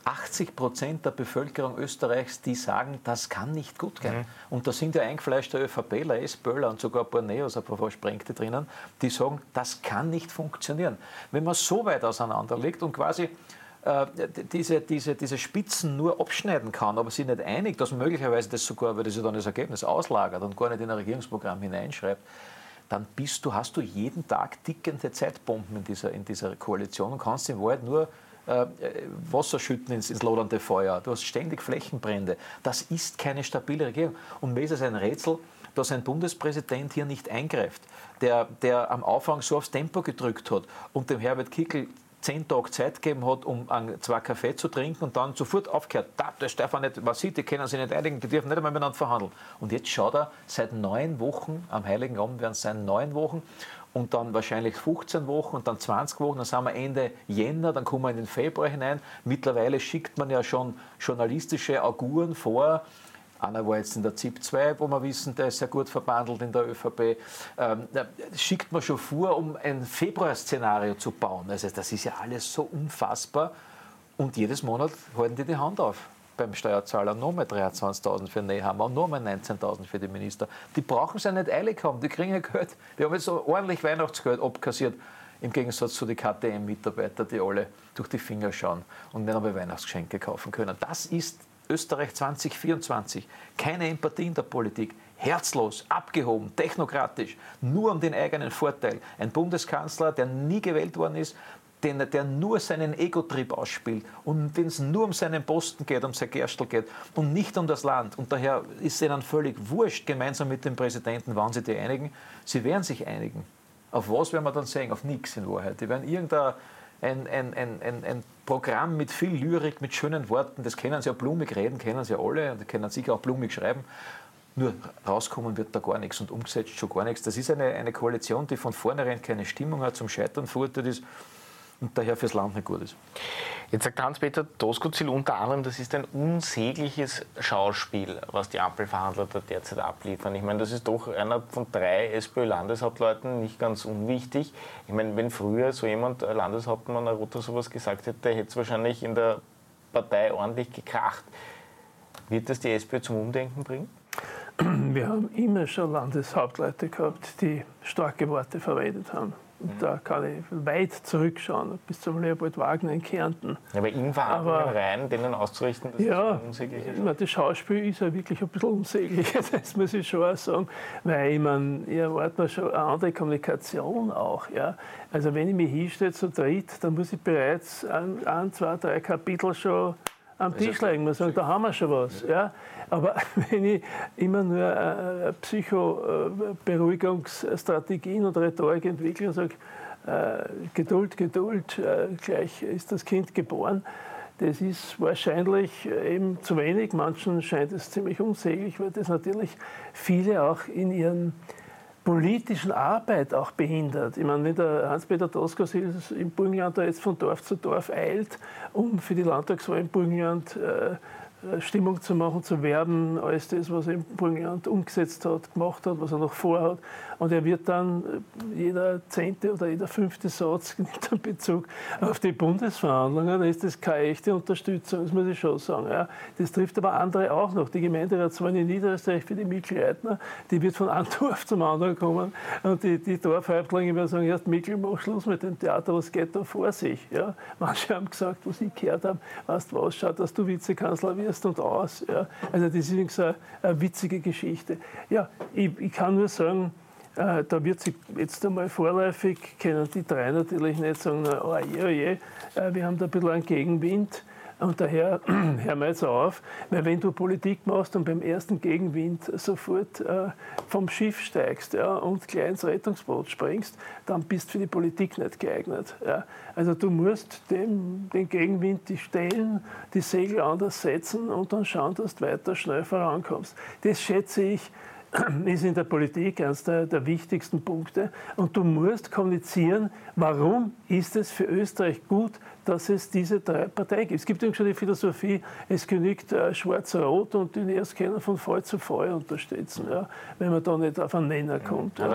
80% der Bevölkerung Österreichs, die sagen, das kann nicht gut gehen. Und da sind ja eingefleischte ÖVPler, SPÖler und sogar ein paar Neos, ein paar Versprengte drinnen, die sagen, das kann nicht funktionieren. Wenn man so weit auseinander liegt und quasi diese Spitzen nur abschneiden kann, aber sich nicht einigt, dass man möglicherweise das sogar, weil das ja dann das Ergebnis auslagert und gar nicht in ein Regierungsprogramm hineinschreibt, dann hast du jeden Tag tickende Zeitbomben in dieser Koalition und kannst im Wald nur Wasser schütten ins lodernde Feuer. Du hast ständig Flächenbrände. Das ist keine stabile Regierung. Und mir ist es ein Rätsel, dass ein Bundespräsident hier nicht eingreift, der am Anfang so aufs Tempo gedrückt hat und dem Herbert Kickl 10 Tage Zeit gegeben hat, um 2 Kaffee zu trinken und dann sofort aufgehört. Das darf nicht, was sieht, die können sich nicht einigen, die dürfen nicht einmal miteinander verhandeln. Und jetzt schaut er, seit 9 Wochen, am Heiligen Abend werden es sein 9 Wochen, und dann wahrscheinlich 15 Wochen und dann 20 Wochen, dann sind wir Ende Jänner, dann kommen wir in den Februar hinein. Mittlerweile schickt man ja schon journalistische Auguren vor. Einer war jetzt in der ZIP 2, wo wir wissen, der ist sehr gut verbandelt in der ÖVP. Schickt man schon vor, um ein Februar-Szenario zu bauen. Also das ist ja alles so unfassbar. Und jedes Monat halten die Hand auf beim Steuerzahler. Nochmal 23.000 für Nehammer und nochmal 19.000 für die Minister. Die brauchen es ja nicht eilig haben, die kriegen ja Geld. Die haben jetzt so ordentlich Weihnachtsgeld abkassiert, im Gegensatz zu den KTM-Mitarbeitern, die alle durch die Finger schauen und nicht einmal Weihnachtsgeschenke kaufen können. Das ist Österreich 2024. Keine Empathie in der Politik. Herzlos, abgehoben, technokratisch, nur um den eigenen Vorteil. Ein Bundeskanzler, der nie gewählt worden ist, der nur seinen Ego-Trip ausspielt und wenn es nur um seinen Posten geht, um sein Gerstl geht und nicht um das Land. Und daher ist es ihnen völlig wurscht, gemeinsam mit dem Präsidenten, wann sie die einigen. Sie werden sich einigen. Auf was werden wir dann sagen? Auf nichts in Wahrheit. Die werden ein Programm mit viel Lyrik, mit schönen Worten, das kennen sie ja, blumig reden, kennen sie ja alle und können sicher auch blumig schreiben. Nur rauskommen wird da gar nichts und umgesetzt schon gar nichts. Das ist eine Koalition, die von vornherein keine Stimmung hat, zum Scheitern verurteilt ist und daher fürs Land nicht gut ist. Jetzt sagt Hans-Peter Doskozil unter anderem, das ist ein unsägliches Schauspiel, was die Ampelverhandler da derzeit abliefern. Ich meine, das ist doch einer von 3 SPÖ-Landeshauptleuten, nicht ganz unwichtig. Ich meine, wenn früher so jemand, Landeshauptmann Rother, sowas gesagt hätte, hätte es wahrscheinlich in der Partei ordentlich gekracht. Wird das die SPÖ zum Umdenken bringen? Wir haben immer schon Landeshauptleute gehabt, die starke Worte verwendet haben. Und da kann ich weit zurückschauen, bis zum Leopold Wagner in Kärnten. Ja, aber in Verhandlungen rein, denen auszurichten, das ist ein unsäglicher. Das Schauspiel ist ja wirklich ein bisschen unsäglich, das muss ich schon auch sagen. Weil, ich meine, hier erwartet man schon eine andere Kommunikation auch. Ja. Also wenn ich mich hinstelle zu dritt, dann muss ich bereits 1, 2, 3 Kapitel schon am Tisch legen. Man sagt, da haben wir schon was. Ja. Aber wenn ich immer nur Psychoberuhigungsstrategien und Rhetorik entwickle und sage, Geduld, Geduld, gleich ist das Kind geboren, das ist wahrscheinlich eben zu wenig. Manchen scheint es ziemlich unsäglich, weil das natürlich viele auch in ihren politischen Arbeit auch behindert. Ich meine, wenn der Hans-Peter Doskozil im Burgenland da jetzt von Dorf zu Dorf eilt, um für die Landtagswahl im Burgenland Stimmung zu machen, zu werben, alles das, was er im Burgenland umgesetzt hat, gemacht hat, was er noch vorhat. Und er wird dann, jeder 10. oder jeder 5. Satz nimmt einen Bezug auf die Bundesverhandlungen, dann ist das keine echte Unterstützung, das muss ich schon sagen. Ja. Das trifft aber andere auch noch. Die Gemeinderatswahl in Niederösterreich für die Mikl-Leitner, die wird von einem Dorf zum anderen kommen und die Dorfhäuptlinge werden sagen, erst Mikl, mach Schluss mit dem Theater, was geht da vor sich? Ja. Manche haben gesagt, was ich gehört habe, weißt du was, schau, dass du Vizekanzler wirst und aus. Ja. Also das ist übrigens eine witzige Geschichte. Ja, ich kann nur sagen, da wird sich jetzt einmal vorläufig, können die 3 natürlich nicht sagen, oh je, wir haben da ein bisschen einen Gegenwind und daher hören wir jetzt auf, weil wenn du Politik machst und beim ersten Gegenwind sofort vom Schiff steigst, ja, und gleich ins Rettungsboot springst, dann bist du für die Politik nicht geeignet. Ja. Also du musst den Gegenwind die stellen, die Segel anders setzen und dann schauen, dass du weiter schnell vorankommst. Das schätze ich ist in der Politik eines der wichtigsten Punkte. Und du musst kommunizieren, warum ist es für Österreich gut, dass es diese 3 Parteien gibt. Es gibt übrigens schon die Philosophie, es genügt schwarz-rot und die erst können von Fall zu Fall unterstützen, ja, wenn man da nicht auf einen Nenner kommt. Ja.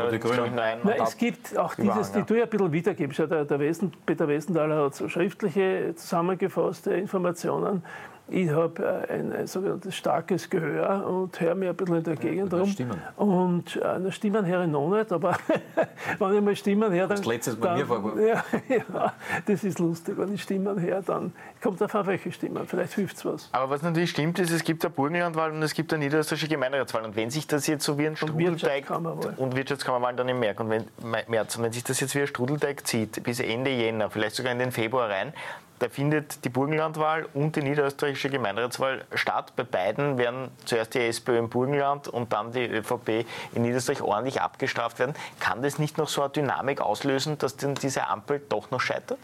Es gibt auch dieses, die du ja ein bisschen wiedergibst. Ja, Peter Westenthaler hat so schriftliche zusammengefasste Informationen. Ich habe ein sogenanntes starkes Gehör und höre mir ein bisschen in der Gegend rum. Stimmen. Und Stimmen höre ich noch nicht, aber wenn ich mal Stimmen höre, dann... Das letztes Mal mir vorgeworfen. Ja, das ist lustig, wenn ich Stimmen höre, dann kommt auf welche Stimmen, vielleicht hilft es was. Aber was natürlich stimmt, ist, es gibt eine Burgenlandwahl und es gibt eine niederösterreichische Gemeinderatswahl. Und wenn sich das jetzt so wie ein Strudelteig... Und Wirtschaftskammerwahl dann im März. Und wenn sich das jetzt wie ein Strudelteig zieht, bis Ende Jänner, vielleicht sogar in den Februar rein, da findet die Burgenlandwahl und die niederösterreichische Gemeinderatswahl statt. Bei beiden werden zuerst die SPÖ im Burgenland und dann die ÖVP in Niederösterreich ordentlich abgestraft werden. Kann das nicht noch so eine Dynamik auslösen, dass denn diese Ampel doch noch scheitert?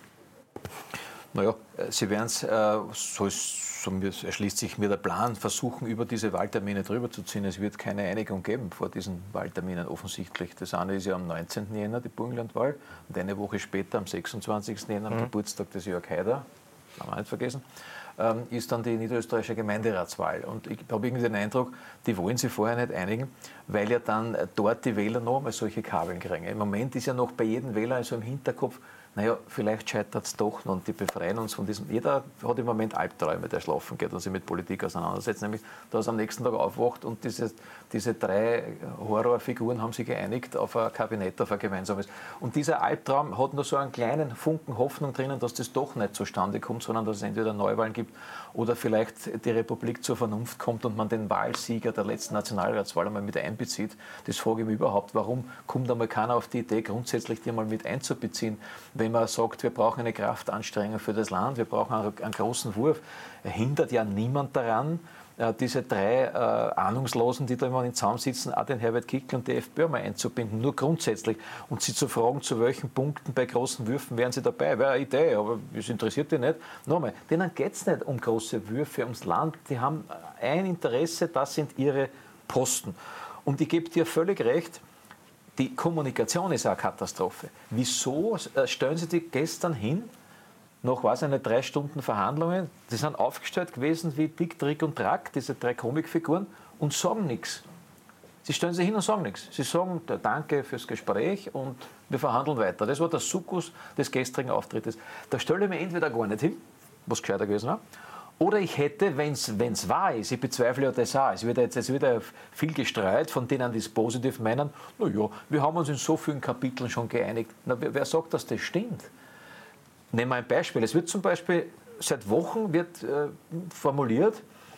Naja, sie werden es, so erschließt sich mir der Plan, versuchen, über diese Wahltermine drüber zu ziehen. Es wird keine Einigung geben vor diesen Wahlterminen offensichtlich. Das eine ist ja am 19. Jänner die Burgenlandwahl und eine Woche später, am 26. Jänner, am Geburtstag des Jörg Haider, haben wir nicht vergessen, ist dann die niederösterreichische Gemeinderatswahl. Und ich habe irgendwie den Eindruck, die wollen sich vorher nicht einigen, weil ja dann dort die Wähler noch mal solche Kabeln kriegen. Im Moment ist ja noch bei jedem Wähler so im Hinterkopf, naja, vielleicht scheitert es doch noch und die befreien uns von diesem. Jeder hat im Moment Albträume, der schlafen geht und sich mit Politik auseinandersetzt, nämlich, dass er am nächsten Tag aufwacht und diese 3 Horrorfiguren haben sich geeinigt auf ein Kabinett, auf ein gemeinsames. Und dieser Albtraum hat nur so einen kleinen Funken Hoffnung drinnen, dass das doch nicht zustande kommt, sondern dass es entweder Neuwahlen gibt oder vielleicht die Republik zur Vernunft kommt und man den Wahlsieger der letzten Nationalratswahl einmal mit einbezieht. Das frage ich mich überhaupt. Warum kommt einmal keiner auf die Idee, grundsätzlich die einmal mit einzubeziehen? Wenn man sagt, wir brauchen eine Kraftanstrengung für das Land, wir brauchen einen großen Wurf, hindert ja niemand daran, diese 3 Ahnungslosen, die da immer in den Zaum sitzen, auch den Herbert Kickl und die FPÖ mal einzubinden, nur grundsätzlich. Und sie zu fragen, zu welchen Punkten bei großen Würfen wären sie dabei. Wäre eine Idee, aber das interessiert die nicht. Nochmal, denen geht es nicht um große Würfe, ums Land. Die haben ein Interesse, das sind ihre Posten. Und ich gebe dir völlig recht, die Kommunikation ist eine Katastrophe. Wieso stellen Sie die gestern hin, nach, weiß ich nicht, 3 Stunden Verhandlungen, die sind aufgestellt gewesen wie Dick, Trick und Track, diese 3 Comicfiguren, und sagen nichts. Sie stellen sich hin und sagen nichts. Sie sagen, danke fürs Gespräch und wir verhandeln weiter. Das war der Sukkus des gestrigen Auftrittes. Da stelle ich mir entweder gar nicht hin, was gescheiter gewesen war, oder ich hätte, wenn es wahr ist, ich bezweifle ja das auch, es wird viel gestreut von denen, die es positiv meinen, naja, wir haben uns in so vielen Kapiteln schon geeinigt. Na, wer sagt, dass das stimmt? Nehmen wir ein Beispiel. Es wird zum Beispiel, seit Wochen formuliert,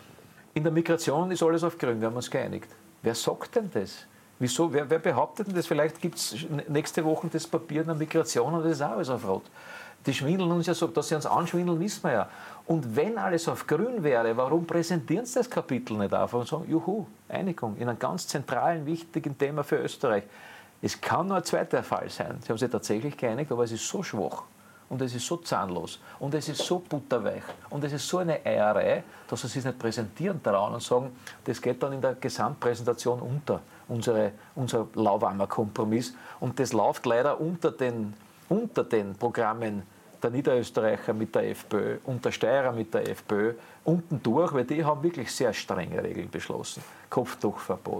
in der Migration ist alles auf grün, wir haben uns geeinigt. Wer sagt denn das? Wieso? Wer behauptet denn das? Vielleicht gibt es nächste Woche das Papier in der Migration und das ist auch alles auf rot. Die schwindeln uns ja so, dass sie uns anschwindeln, wissen wir ja. Und wenn alles auf grün wäre, warum präsentieren sie das Kapitel nicht einfach und sagen, juhu, Einigung in einem ganz zentralen, wichtigen Thema für Österreich. Es kann nur ein zweiter Fall sein. Sie haben sich tatsächlich geeinigt, aber es ist so schwach. Und es ist so zahnlos und es ist so butterweich und es ist so eine Eierei, dass sie sich nicht präsentieren trauen und sagen, das geht dann in der Gesamtpräsentation unter, unser lauwarmer Kompromiss. Und das läuft leider unter den Programmen der Niederösterreicher mit der FPÖ und der Steirer mit der FPÖ unten durch, weil die haben wirklich sehr strenge Regeln beschlossen. Kopftuchverbot,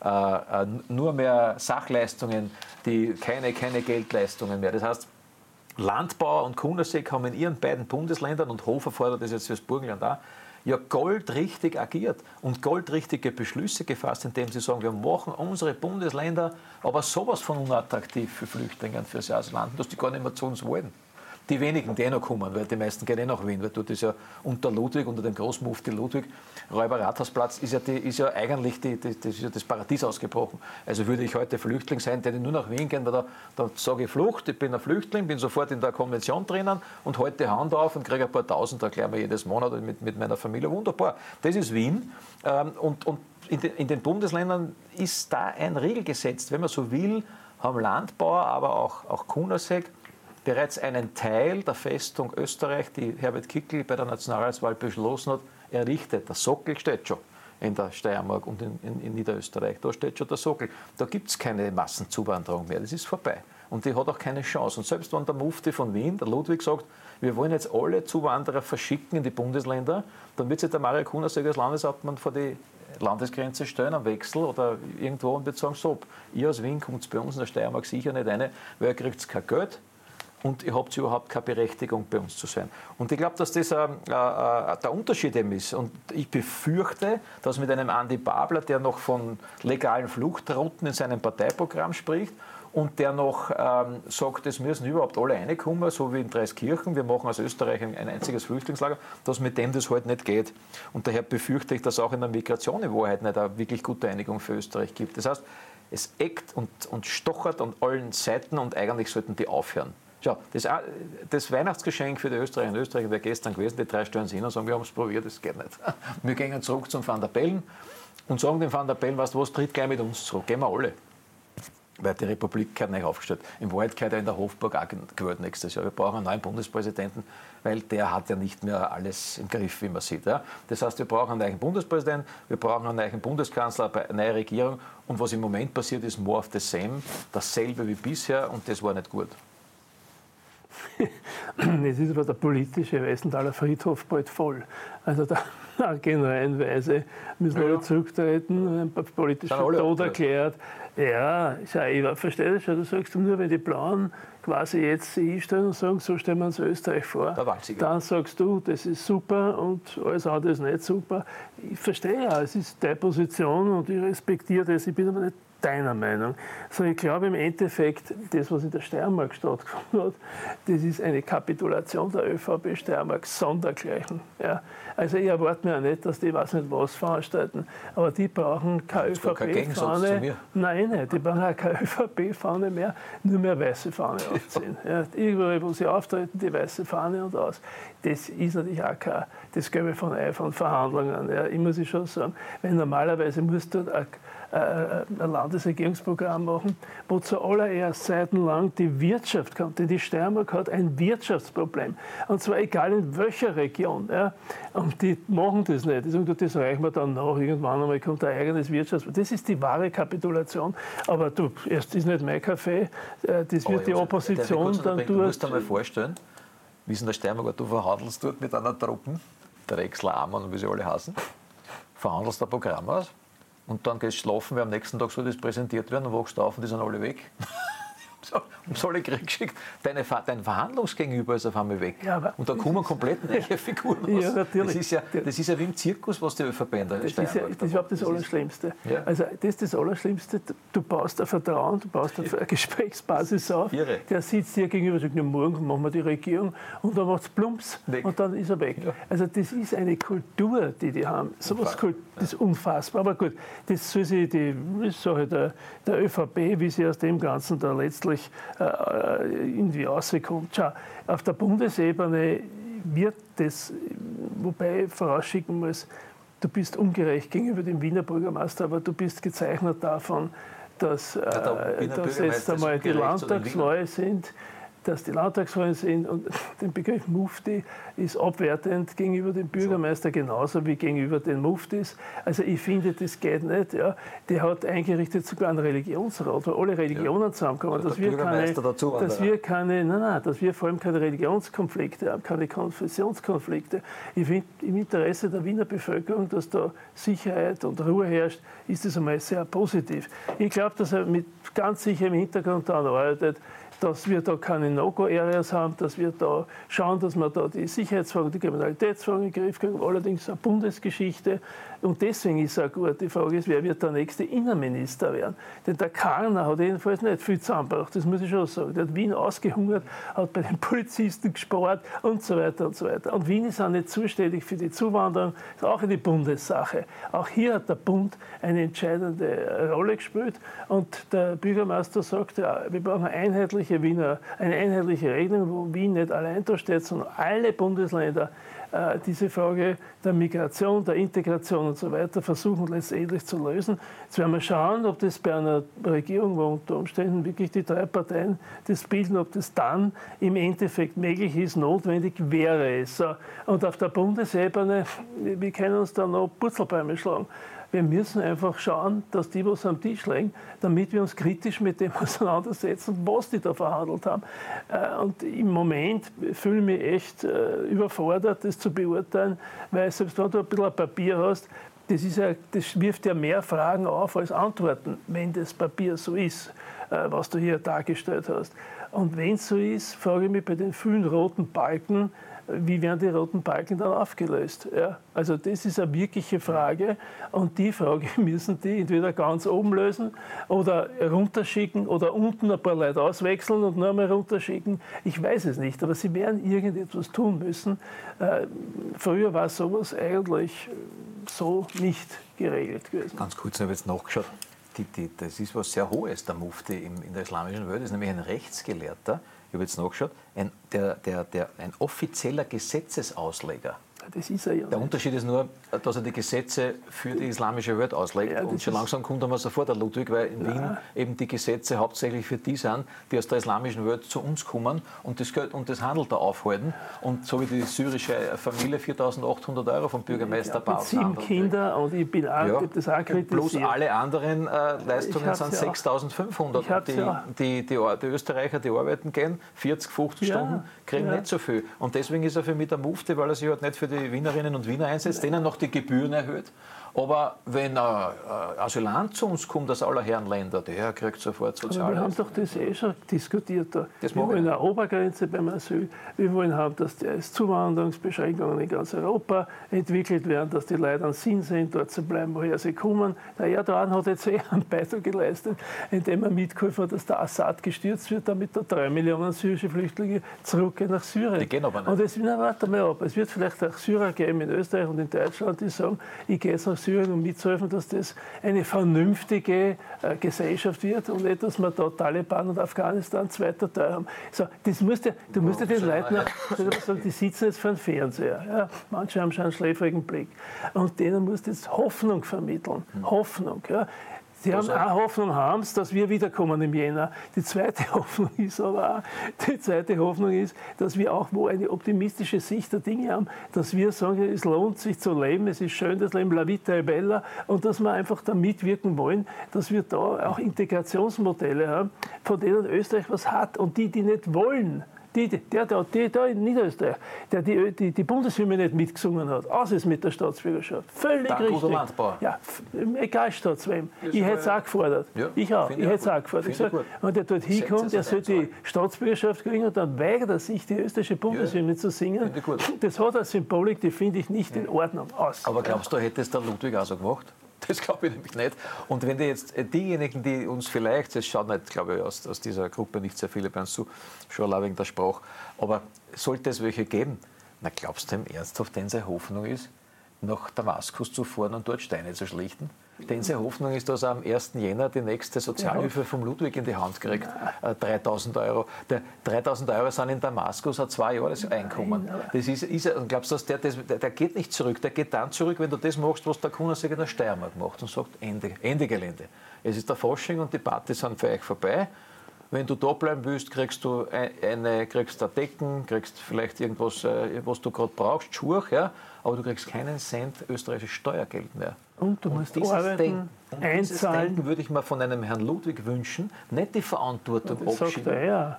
nur mehr Sachleistungen, keine Geldleistungen mehr. Das heißt, Landbauer und Kundersee haben in ihren beiden Bundesländern, und Hofer fordert das jetzt fürs Burgenland auch, ja goldrichtig agiert und goldrichtige Beschlüsse gefasst, indem sie sagen, wir machen unsere Bundesländer aber sowas von unattraktiv für Flüchtlinge und fürs Ausland, dass die gar nicht mehr zu uns wollen. Die wenigen, die noch kommen, weil die meisten gehen nach Wien, weil dort ist ja unter Ludwig, unter dem Großmufti Ludwig, Räuber-Rathausplatz, ist ja eigentlich das Paradies ausgebrochen. Also würde ich heute Flüchtling sein, der nur nach Wien gehen, weil da sage ich Flucht, ich bin ein Flüchtling, bin sofort in der Konvention drinnen und halte die Hand auf und kriege ein paar Tausend, erklären wir jedes Monat mit meiner Familie. Wunderbar. Das ist Wien. Und in den Bundesländern ist da ein Riegel gesetzt. Wenn man so will, haben Landbauer, aber auch Kundersee bereits einen Teil der Festung Österreich, die Herbert Kickl bei der Nationalratswahl beschlossen hat, errichtet. Der Sockel steht schon. in der Steiermark und in Niederösterreich. Da steht schon der Sockel. Da gibt es keine Massenzuwanderung mehr. Das ist vorbei. Und die hat auch keine Chance. Und selbst wenn der Mufti von Wien, der Ludwig, sagt, wir wollen jetzt alle Zuwanderer verschicken in die Bundesländer, dann wird sich der Mario Kunasegger als Landeshauptmann vor die Landesgrenze stellen, am Wechsel oder irgendwo und wird sagen, so, ihr aus Wien kommt bei uns in der Steiermark sicher nicht rein, weil ihr kriegt kein Geld und ihr habt überhaupt keine Berechtigung, bei uns zu sein. Und ich glaube, dass das der Unterschied eben ist. Und ich befürchte, dass mit einem Andi Babler, der noch von legalen Fluchtrouten in seinem Parteiprogramm spricht und der noch sagt, es müssen überhaupt alle reinkommen, so wie in Dreiskirchen, wir machen aus Österreich ein einziges Flüchtlingslager, dass mit dem das halt nicht geht. Und daher befürchte ich, dass auch in der Migration in Wahrheit nicht eine wirklich gute Einigung für Österreich gibt. Das heißt, es eckt und stochert an allen Seiten und eigentlich sollten die aufhören. Schau, das Weihnachtsgeschenk für die Österreicher und Österreicher wäre gestern gewesen, die 3 stellen sich hin und sagen, wir haben es probiert, das geht nicht. Wir gehen zurück zum Van der Bellen und sagen dem Van der Bellen, weißt du was, tritt gleich mit uns zurück, gehen wir alle. Weil die Republik gehört nicht aufgestellt. In Wahrheit gehört er in der Hofburg auch gewählt nächstes Jahr. Wir brauchen einen neuen Bundespräsidenten, weil der hat ja nicht mehr alles im Griff, wie man sieht. Ja? Das heißt, wir brauchen einen neuen Bundespräsidenten, wir brauchen einen neuen Bundeskanzler, eine neue Regierung. Und was im Moment passiert, ist more of the same, dasselbe wie bisher und das war nicht gut. Es ist aber der politische Westenthaler Friedhof bald voll. Also da gehen reihenweise, müssen alle zurücktreten, ein politischer Tod erklärt. Ja, ich verstehe das schon. Du sagst nur, wenn die Blauen quasi jetzt sich hinstellen und sagen, so stellen wir uns Österreich vor, dann sagst du, das ist super und alles andere ist nicht super. Ich verstehe ja, es ist deine Position und ich respektiere das, ich bin aber nicht deiner Meinung. Sondern ich glaube im Endeffekt, das, was in der Steiermark stattgefunden hat, das ist eine Kapitulation der ÖVP Steiermark sondergleichen. Ja. Also ich erwarte mir auch nicht, dass die, ich weiß nicht was, veranstalten, aber die brauchen keine ÖVP-Fahne. Nein, nicht. Die brauchen auch keine ÖVP-Fahne mehr, nur mehr weiße Fahne aufziehen. Ja. Überall, wo sie auftreten, die weiße Fahne und aus. Das ist natürlich auch kein, das Gelbe von Ei von Verhandlungen. Ja. Ich muss schon sagen, weil normalerweise musst du ein Landesregierungsprogramm machen, wo zuallererst seitenlang die Wirtschaft kommt. Denn die Steiermark hat ein Wirtschaftsproblem. Und zwar egal in welcher Region. Ja. Und die machen das nicht. Die sagen, das reichen wir dann nach. Irgendwann einmal kommt ein eigenes Wirtschaftsproblem. Das ist die wahre Kapitulation. Aber du, erst ist nicht mein Kaffee. Das wird die Opposition dann durch. Du musst dir mal vorstellen, wie es in der Steiermark, du verhandelst dort mit einer Truppe, der Rexler Amann und wie sie alle heißen, verhandelst ein Programm aus. Und dann gehst du schlafen, weil am nächsten Tag soll das präsentiert werden und wachst auf und die sind alle weg. So alle geschickt. Dein Verhandlungsgegenüber ist auf einmal weg. Ja, und da kommen komplett neue Figuren raus. Ja, natürlich. Das ist ja wie im Zirkus, was die ÖVP in der Steiermark macht. Das ist überhaupt das Allerschlimmste. Ja. Also das ist das Allerschlimmste. Du baust ein Vertrauen, du baust eine Gesprächsbasis auf. Der sitzt dir gegenüber und sagt, morgen machen wir die Regierung und dann macht es plumps und dann ist er weg. Ja. Also das ist eine Kultur, die haben. So was das ist unfassbar. Aber gut, das soll sich die Sache der ÖVP, wie sie aus dem Ganzen da letztlich irgendwie rauskommt. Schau, auf der Bundesebene wird das, wobei ich vorausschicken muss, du bist ungerecht gegenüber dem Wiener Bürgermeister, aber du bist gezeichnet davon, dass jetzt einmal die Landtagswahlen sind. Und der Begriff Mufti ist abwertend gegenüber dem Bürgermeister genauso wie gegenüber den Muftis. Also ich finde, das geht nicht. Ja. Der hat eingerichtet sogar einen Religionsrat, wo alle Religionen zusammenkommen. Dass wir vor allem keine Religionskonflikte haben, keine Konfessionskonflikte. Ich finde, im Interesse der Wiener Bevölkerung, dass da Sicherheit und Ruhe herrscht, ist das einmal sehr positiv. Ich glaube, dass er mit ganz sicher im Hintergrund daran arbeitet, dass wir da keine No-Go-Areas haben, dass wir da schauen, dass wir da die Sicherheitsfragen, die Kriminalitätsfragen in den Griff kriegen, allerdings eine Bundesgeschichte. Und deswegen ist es auch gut, die Frage ist, wer wird der nächste Innenminister werden? Denn der Karner hat jedenfalls nicht viel zusammengebracht, das muss ich schon sagen. Der hat Wien ausgehungert, hat bei den Polizisten gespart und so weiter und so weiter. Und Wien ist auch nicht zuständig für die Zuwanderung, ist auch eine Bundessache. Auch hier hat der Bund eine entscheidende Rolle gespielt. Und der Bürgermeister sagt, ja, wir brauchen eine einheitliche Regelung, wo Wien nicht allein da steht, sondern alle Bundesländer diese Frage der Migration, der Integration und so weiter versuchen letztendlich zu lösen. Jetzt werden wir schauen, ob das bei einer Regierung, wo unter Umständen wirklich die 3 Parteien das bilden, ob das dann im Endeffekt möglich ist, notwendig wäre es. Und auf der Bundesebene, wir können uns da noch Purzelbäume schlagen. Wir müssen einfach schauen, dass die was am Tisch legen, damit wir uns kritisch mit dem auseinandersetzen, was die da verhandelt haben. Und im Moment fühle ich mich echt überfordert, das zu beurteilen, weil selbst wenn du ein bisschen Papier hast, das wirft ja mehr Fragen auf als Antworten, wenn das Papier so ist, was du hier dargestellt hast. Und wenn es so ist, frage ich mich bei den vielen roten Balken, wie werden die roten Balken dann aufgelöst? Ja, also das ist eine wirkliche Frage und die Frage müssen die entweder ganz oben lösen oder runterschicken oder unten ein paar Leute auswechseln und noch einmal runterschicken. Ich weiß es nicht, aber sie werden irgendetwas tun müssen. Früher war sowas eigentlich so nicht geregelt gewesen. Ganz kurz, ich habe jetzt nachgeschaut. Das ist was sehr Hohes, der Mufti in der islamischen Welt. Das ist nämlich ein Rechtsgelehrter. Ich habe jetzt nachgeschaut, ein offizieller Gesetzesausleger. Das ist er ja. Der Unterschied ist nur, dass er die Gesetze für die islamische Welt auslegt. Ja, und schon langsam kommt einmal sofort der Ludwig, weil in Wien eben die Gesetze hauptsächlich für die sind, die aus der islamischen Welt zu uns kommen und das Handel da aufhalten. Und so wie die syrische Familie 4.800 € vom Bürgermeister Baus. 7 Kinder und ich bin auch, das auch kritisiert. Plus alle anderen Leistungen sind 6.500. Die Österreicher, die arbeiten gehen, 40, 50 Stunden, kriegen nicht so viel. Und deswegen ist er für mich der Mufti, weil er sich halt nicht für die Wienerinnen und Wiener einsetzt, denen noch die Gebühren erhöht. Aber wenn ein Asylant zu uns kommt aus aller Herren Länder, der kriegt sofort Sozialhilfe. Wir haben doch das schon diskutiert. Wir wollen eine Obergrenze beim Asyl. Wir wollen haben, dass die Zuwanderungsbeschränkungen in ganz Europa entwickelt werden, dass die Leute an Sinn sind, dort zu bleiben, woher sie kommen. Der Erdogan hat jetzt einen Beitrag geleistet, indem er mitgeholfen hat, dass der Assad gestürzt wird, damit da 3 Millionen syrische Flüchtlinge zurückgehen nach Syrien. Die gehen aber nicht. Und jetzt, warte mal ab, es wird vielleicht auch Syrer geben in Österreich und in Deutschland, die sagen, ich gehe jetzt nach Syrien, um mitzuhelfen, dass das eine vernünftige Gesellschaft wird und nicht, dass wir da Taliban und Afghanistan zweiter Teil haben. So, du musst ja den Leuten sagen, die sitzen jetzt vor dem Fernseher. Ja, manche haben schon einen schläfrigen Blick. Und denen musst du jetzt Hoffnung vermitteln. Hoffnung. Ja. Sie haben eine Hoffnung, dass wir wiederkommen im Jänner. Die zweite Hoffnung ist dass wir auch wo eine optimistische Sicht der Dinge haben, dass wir sagen, es lohnt sich zu leben, es ist schön, das Leben, la vita è bella, und dass wir einfach da mitwirken wollen, dass wir da auch Integrationsmodelle haben, von denen Österreich was hat und die nicht wollen. Der da in Niederösterreich, der die Bundeshymne nicht mitgesungen hat, außer es mit der Staatsbürgerschaft. Völlig richtig. Ja, egal statt zu wem. Ich hätte es auch gefordert. Ja, ich auch. Ich hätte es auch gefordert. Gesagt, wenn der dort hinkommt, der soll die Staatsbürgerschaft kriegen und dann weigert er sich, die österreichische Bundeshymne zu singen. Das hat eine Symbolik, die finde ich nicht in Ordnung. Aber glaubst du, hätte es der Ludwig auch so gemacht? Das glaube ich nämlich nicht. Und wenn jetzt diejenigen, die uns vielleicht, es schaut nicht, glaube ich, aus dieser Gruppe nicht sehr viele bei uns zu, schon allein wegen der Sprache, aber sollte es welche geben, na glaubst du ihm ernsthaft, denn seine Hoffnung ist, nach Damaskus zu fahren und dort Steine zu schlichten? Denn seine Hoffnung ist, dass er am 1. Jänner die nächste Sozialhilfe vom Ludwig in die Hand kriegt. 3.000 €. 3.000 € sind in Damaskus ein 2 Jahreseinkommen. Das ist, und glaubst du, der geht nicht zurück. Der geht dann zurück, wenn du das machst, was der Kunnersegger in der Steiermark macht und sagt, Ende Gelände. Es ist der Fasching und die Partys sind für euch vorbei. Wenn du da bleiben willst, kriegst du kriegst Decken, kriegst vielleicht irgendwas, was du gerade brauchst, Schuhe, ja, aber du kriegst keinen Cent österreichisches Steuergeld mehr. Und du musst arbeiten, einzahlen. Denken würde ich mir von einem Herrn Ludwig wünschen, nicht die Verantwortung abschieben.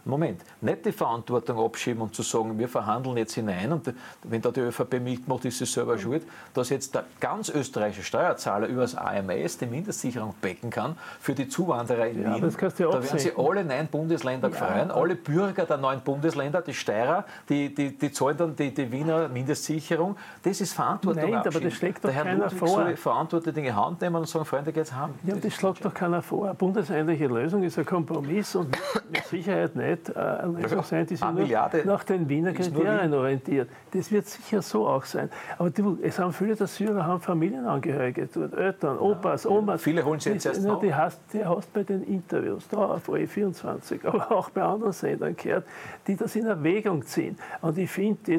Nicht die Verantwortung abschieben und zu sagen, wir verhandeln jetzt hinein und wenn da die ÖVP mitmacht, ist sie selber schuld, dass jetzt der ganz österreichische Steuerzahler über das AMS die Mindestsicherung becken kann für die Zuwanderer in Wien. Das kannst du da werden sie alle 9 Bundesländer gefreien, alle Bürger der 9 Bundesländer, die Steirer, die zahlen dann die Wiener Mindestsicherung. Das ist Verantwortung. Nein, aber das schlägt doch keiner vor. Verantwortliche Dinge in die Hand nehmen und sagen, Freunde, geht's heim. Ja, das schlägt doch keiner vor. Eine bundeseindliche Lösung ist ein Kompromiss und mit Sicherheit nicht eine Lösung sein, die sich nur nach den Wiener Kriterien orientiert. Das wird sicher so auch sein. Aber es haben viele der Syrer haben Familienangehörige dort, Eltern, Opas, Omas. Viele holen sie jetzt erst noch. Die hast bei den Interviews, da auf OE24, aber auch bei anderen Sendern gehört, die das in Erwägung ziehen. Und ich finde, jetzt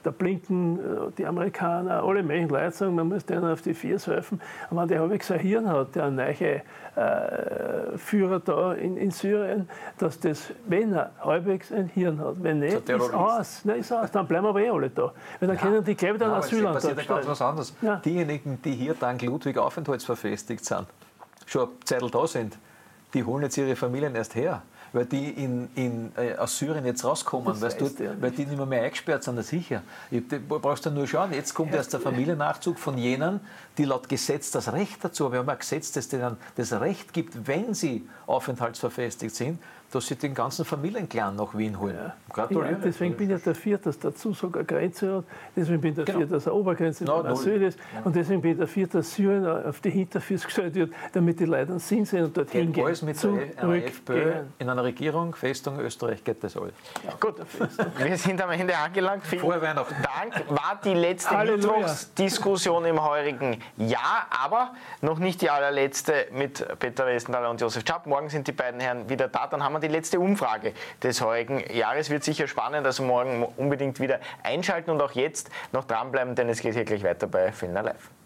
der Blinken, die Amerikaner, alle möglichen Leute sagen, man muss denen auf die Viers helfen. Und wenn der halbwegs ein Hirn hat, der neue Führer da in Syrien, dass das, wenn er halbwegs ein Hirn hat, wenn nicht, ist aus. Nein, ist aus. Dann bleiben wir alle da. Weil dann können die gleich wieder ein Asylantrag stellen. Das passiert ganz was anderes. Ja. Diejenigen, die hier dank Ludwig aufenthaltsverfestigt sind, schon eine Zeit da sind, die holen jetzt ihre Familien erst her. Weil die aus Syrien jetzt rauskommen, weil die nicht mehr eingesperrt sind, das sicher. Du brauchst dann nur schauen, jetzt kommt erst der Familiennachzug von jenen, die laut Gesetz das Recht dazu haben. Wir haben ein Gesetz, das denen das Recht gibt, wenn sie aufenthaltsverfestigt sind, dass sie den ganzen Familienclan nach Wien holen. Ja. Deswegen bin ich dafür, dass der Zusag eine Grenze hat. Deswegen bin ich dafür, dass eine Obergrenze beim Asyl ist. Ja. Und deswegen bin ich dafür, dass Syrien auf die Hinterfüße gestellt wird, damit die Leute einen Sinn sehen und dorthin gehen. Alles mit einer FPÖ in einer Regierung, Festung Österreich geht das alles. Ja. Gut, wir sind am Ende angelangt. Vielen Dank. War die letzte Mittwochsdiskussion im heurigen Jahr, aber noch nicht die allerletzte mit Peter Westenthaler und Josef Schaap. Morgen sind die beiden Herren wieder da. Dann haben wir die letzte Umfrage des heurigen Jahres. Wird sicher spannend, also morgen unbedingt wieder einschalten und auch jetzt noch dranbleiben, denn es geht hier gleich weiter bei Fellner Live.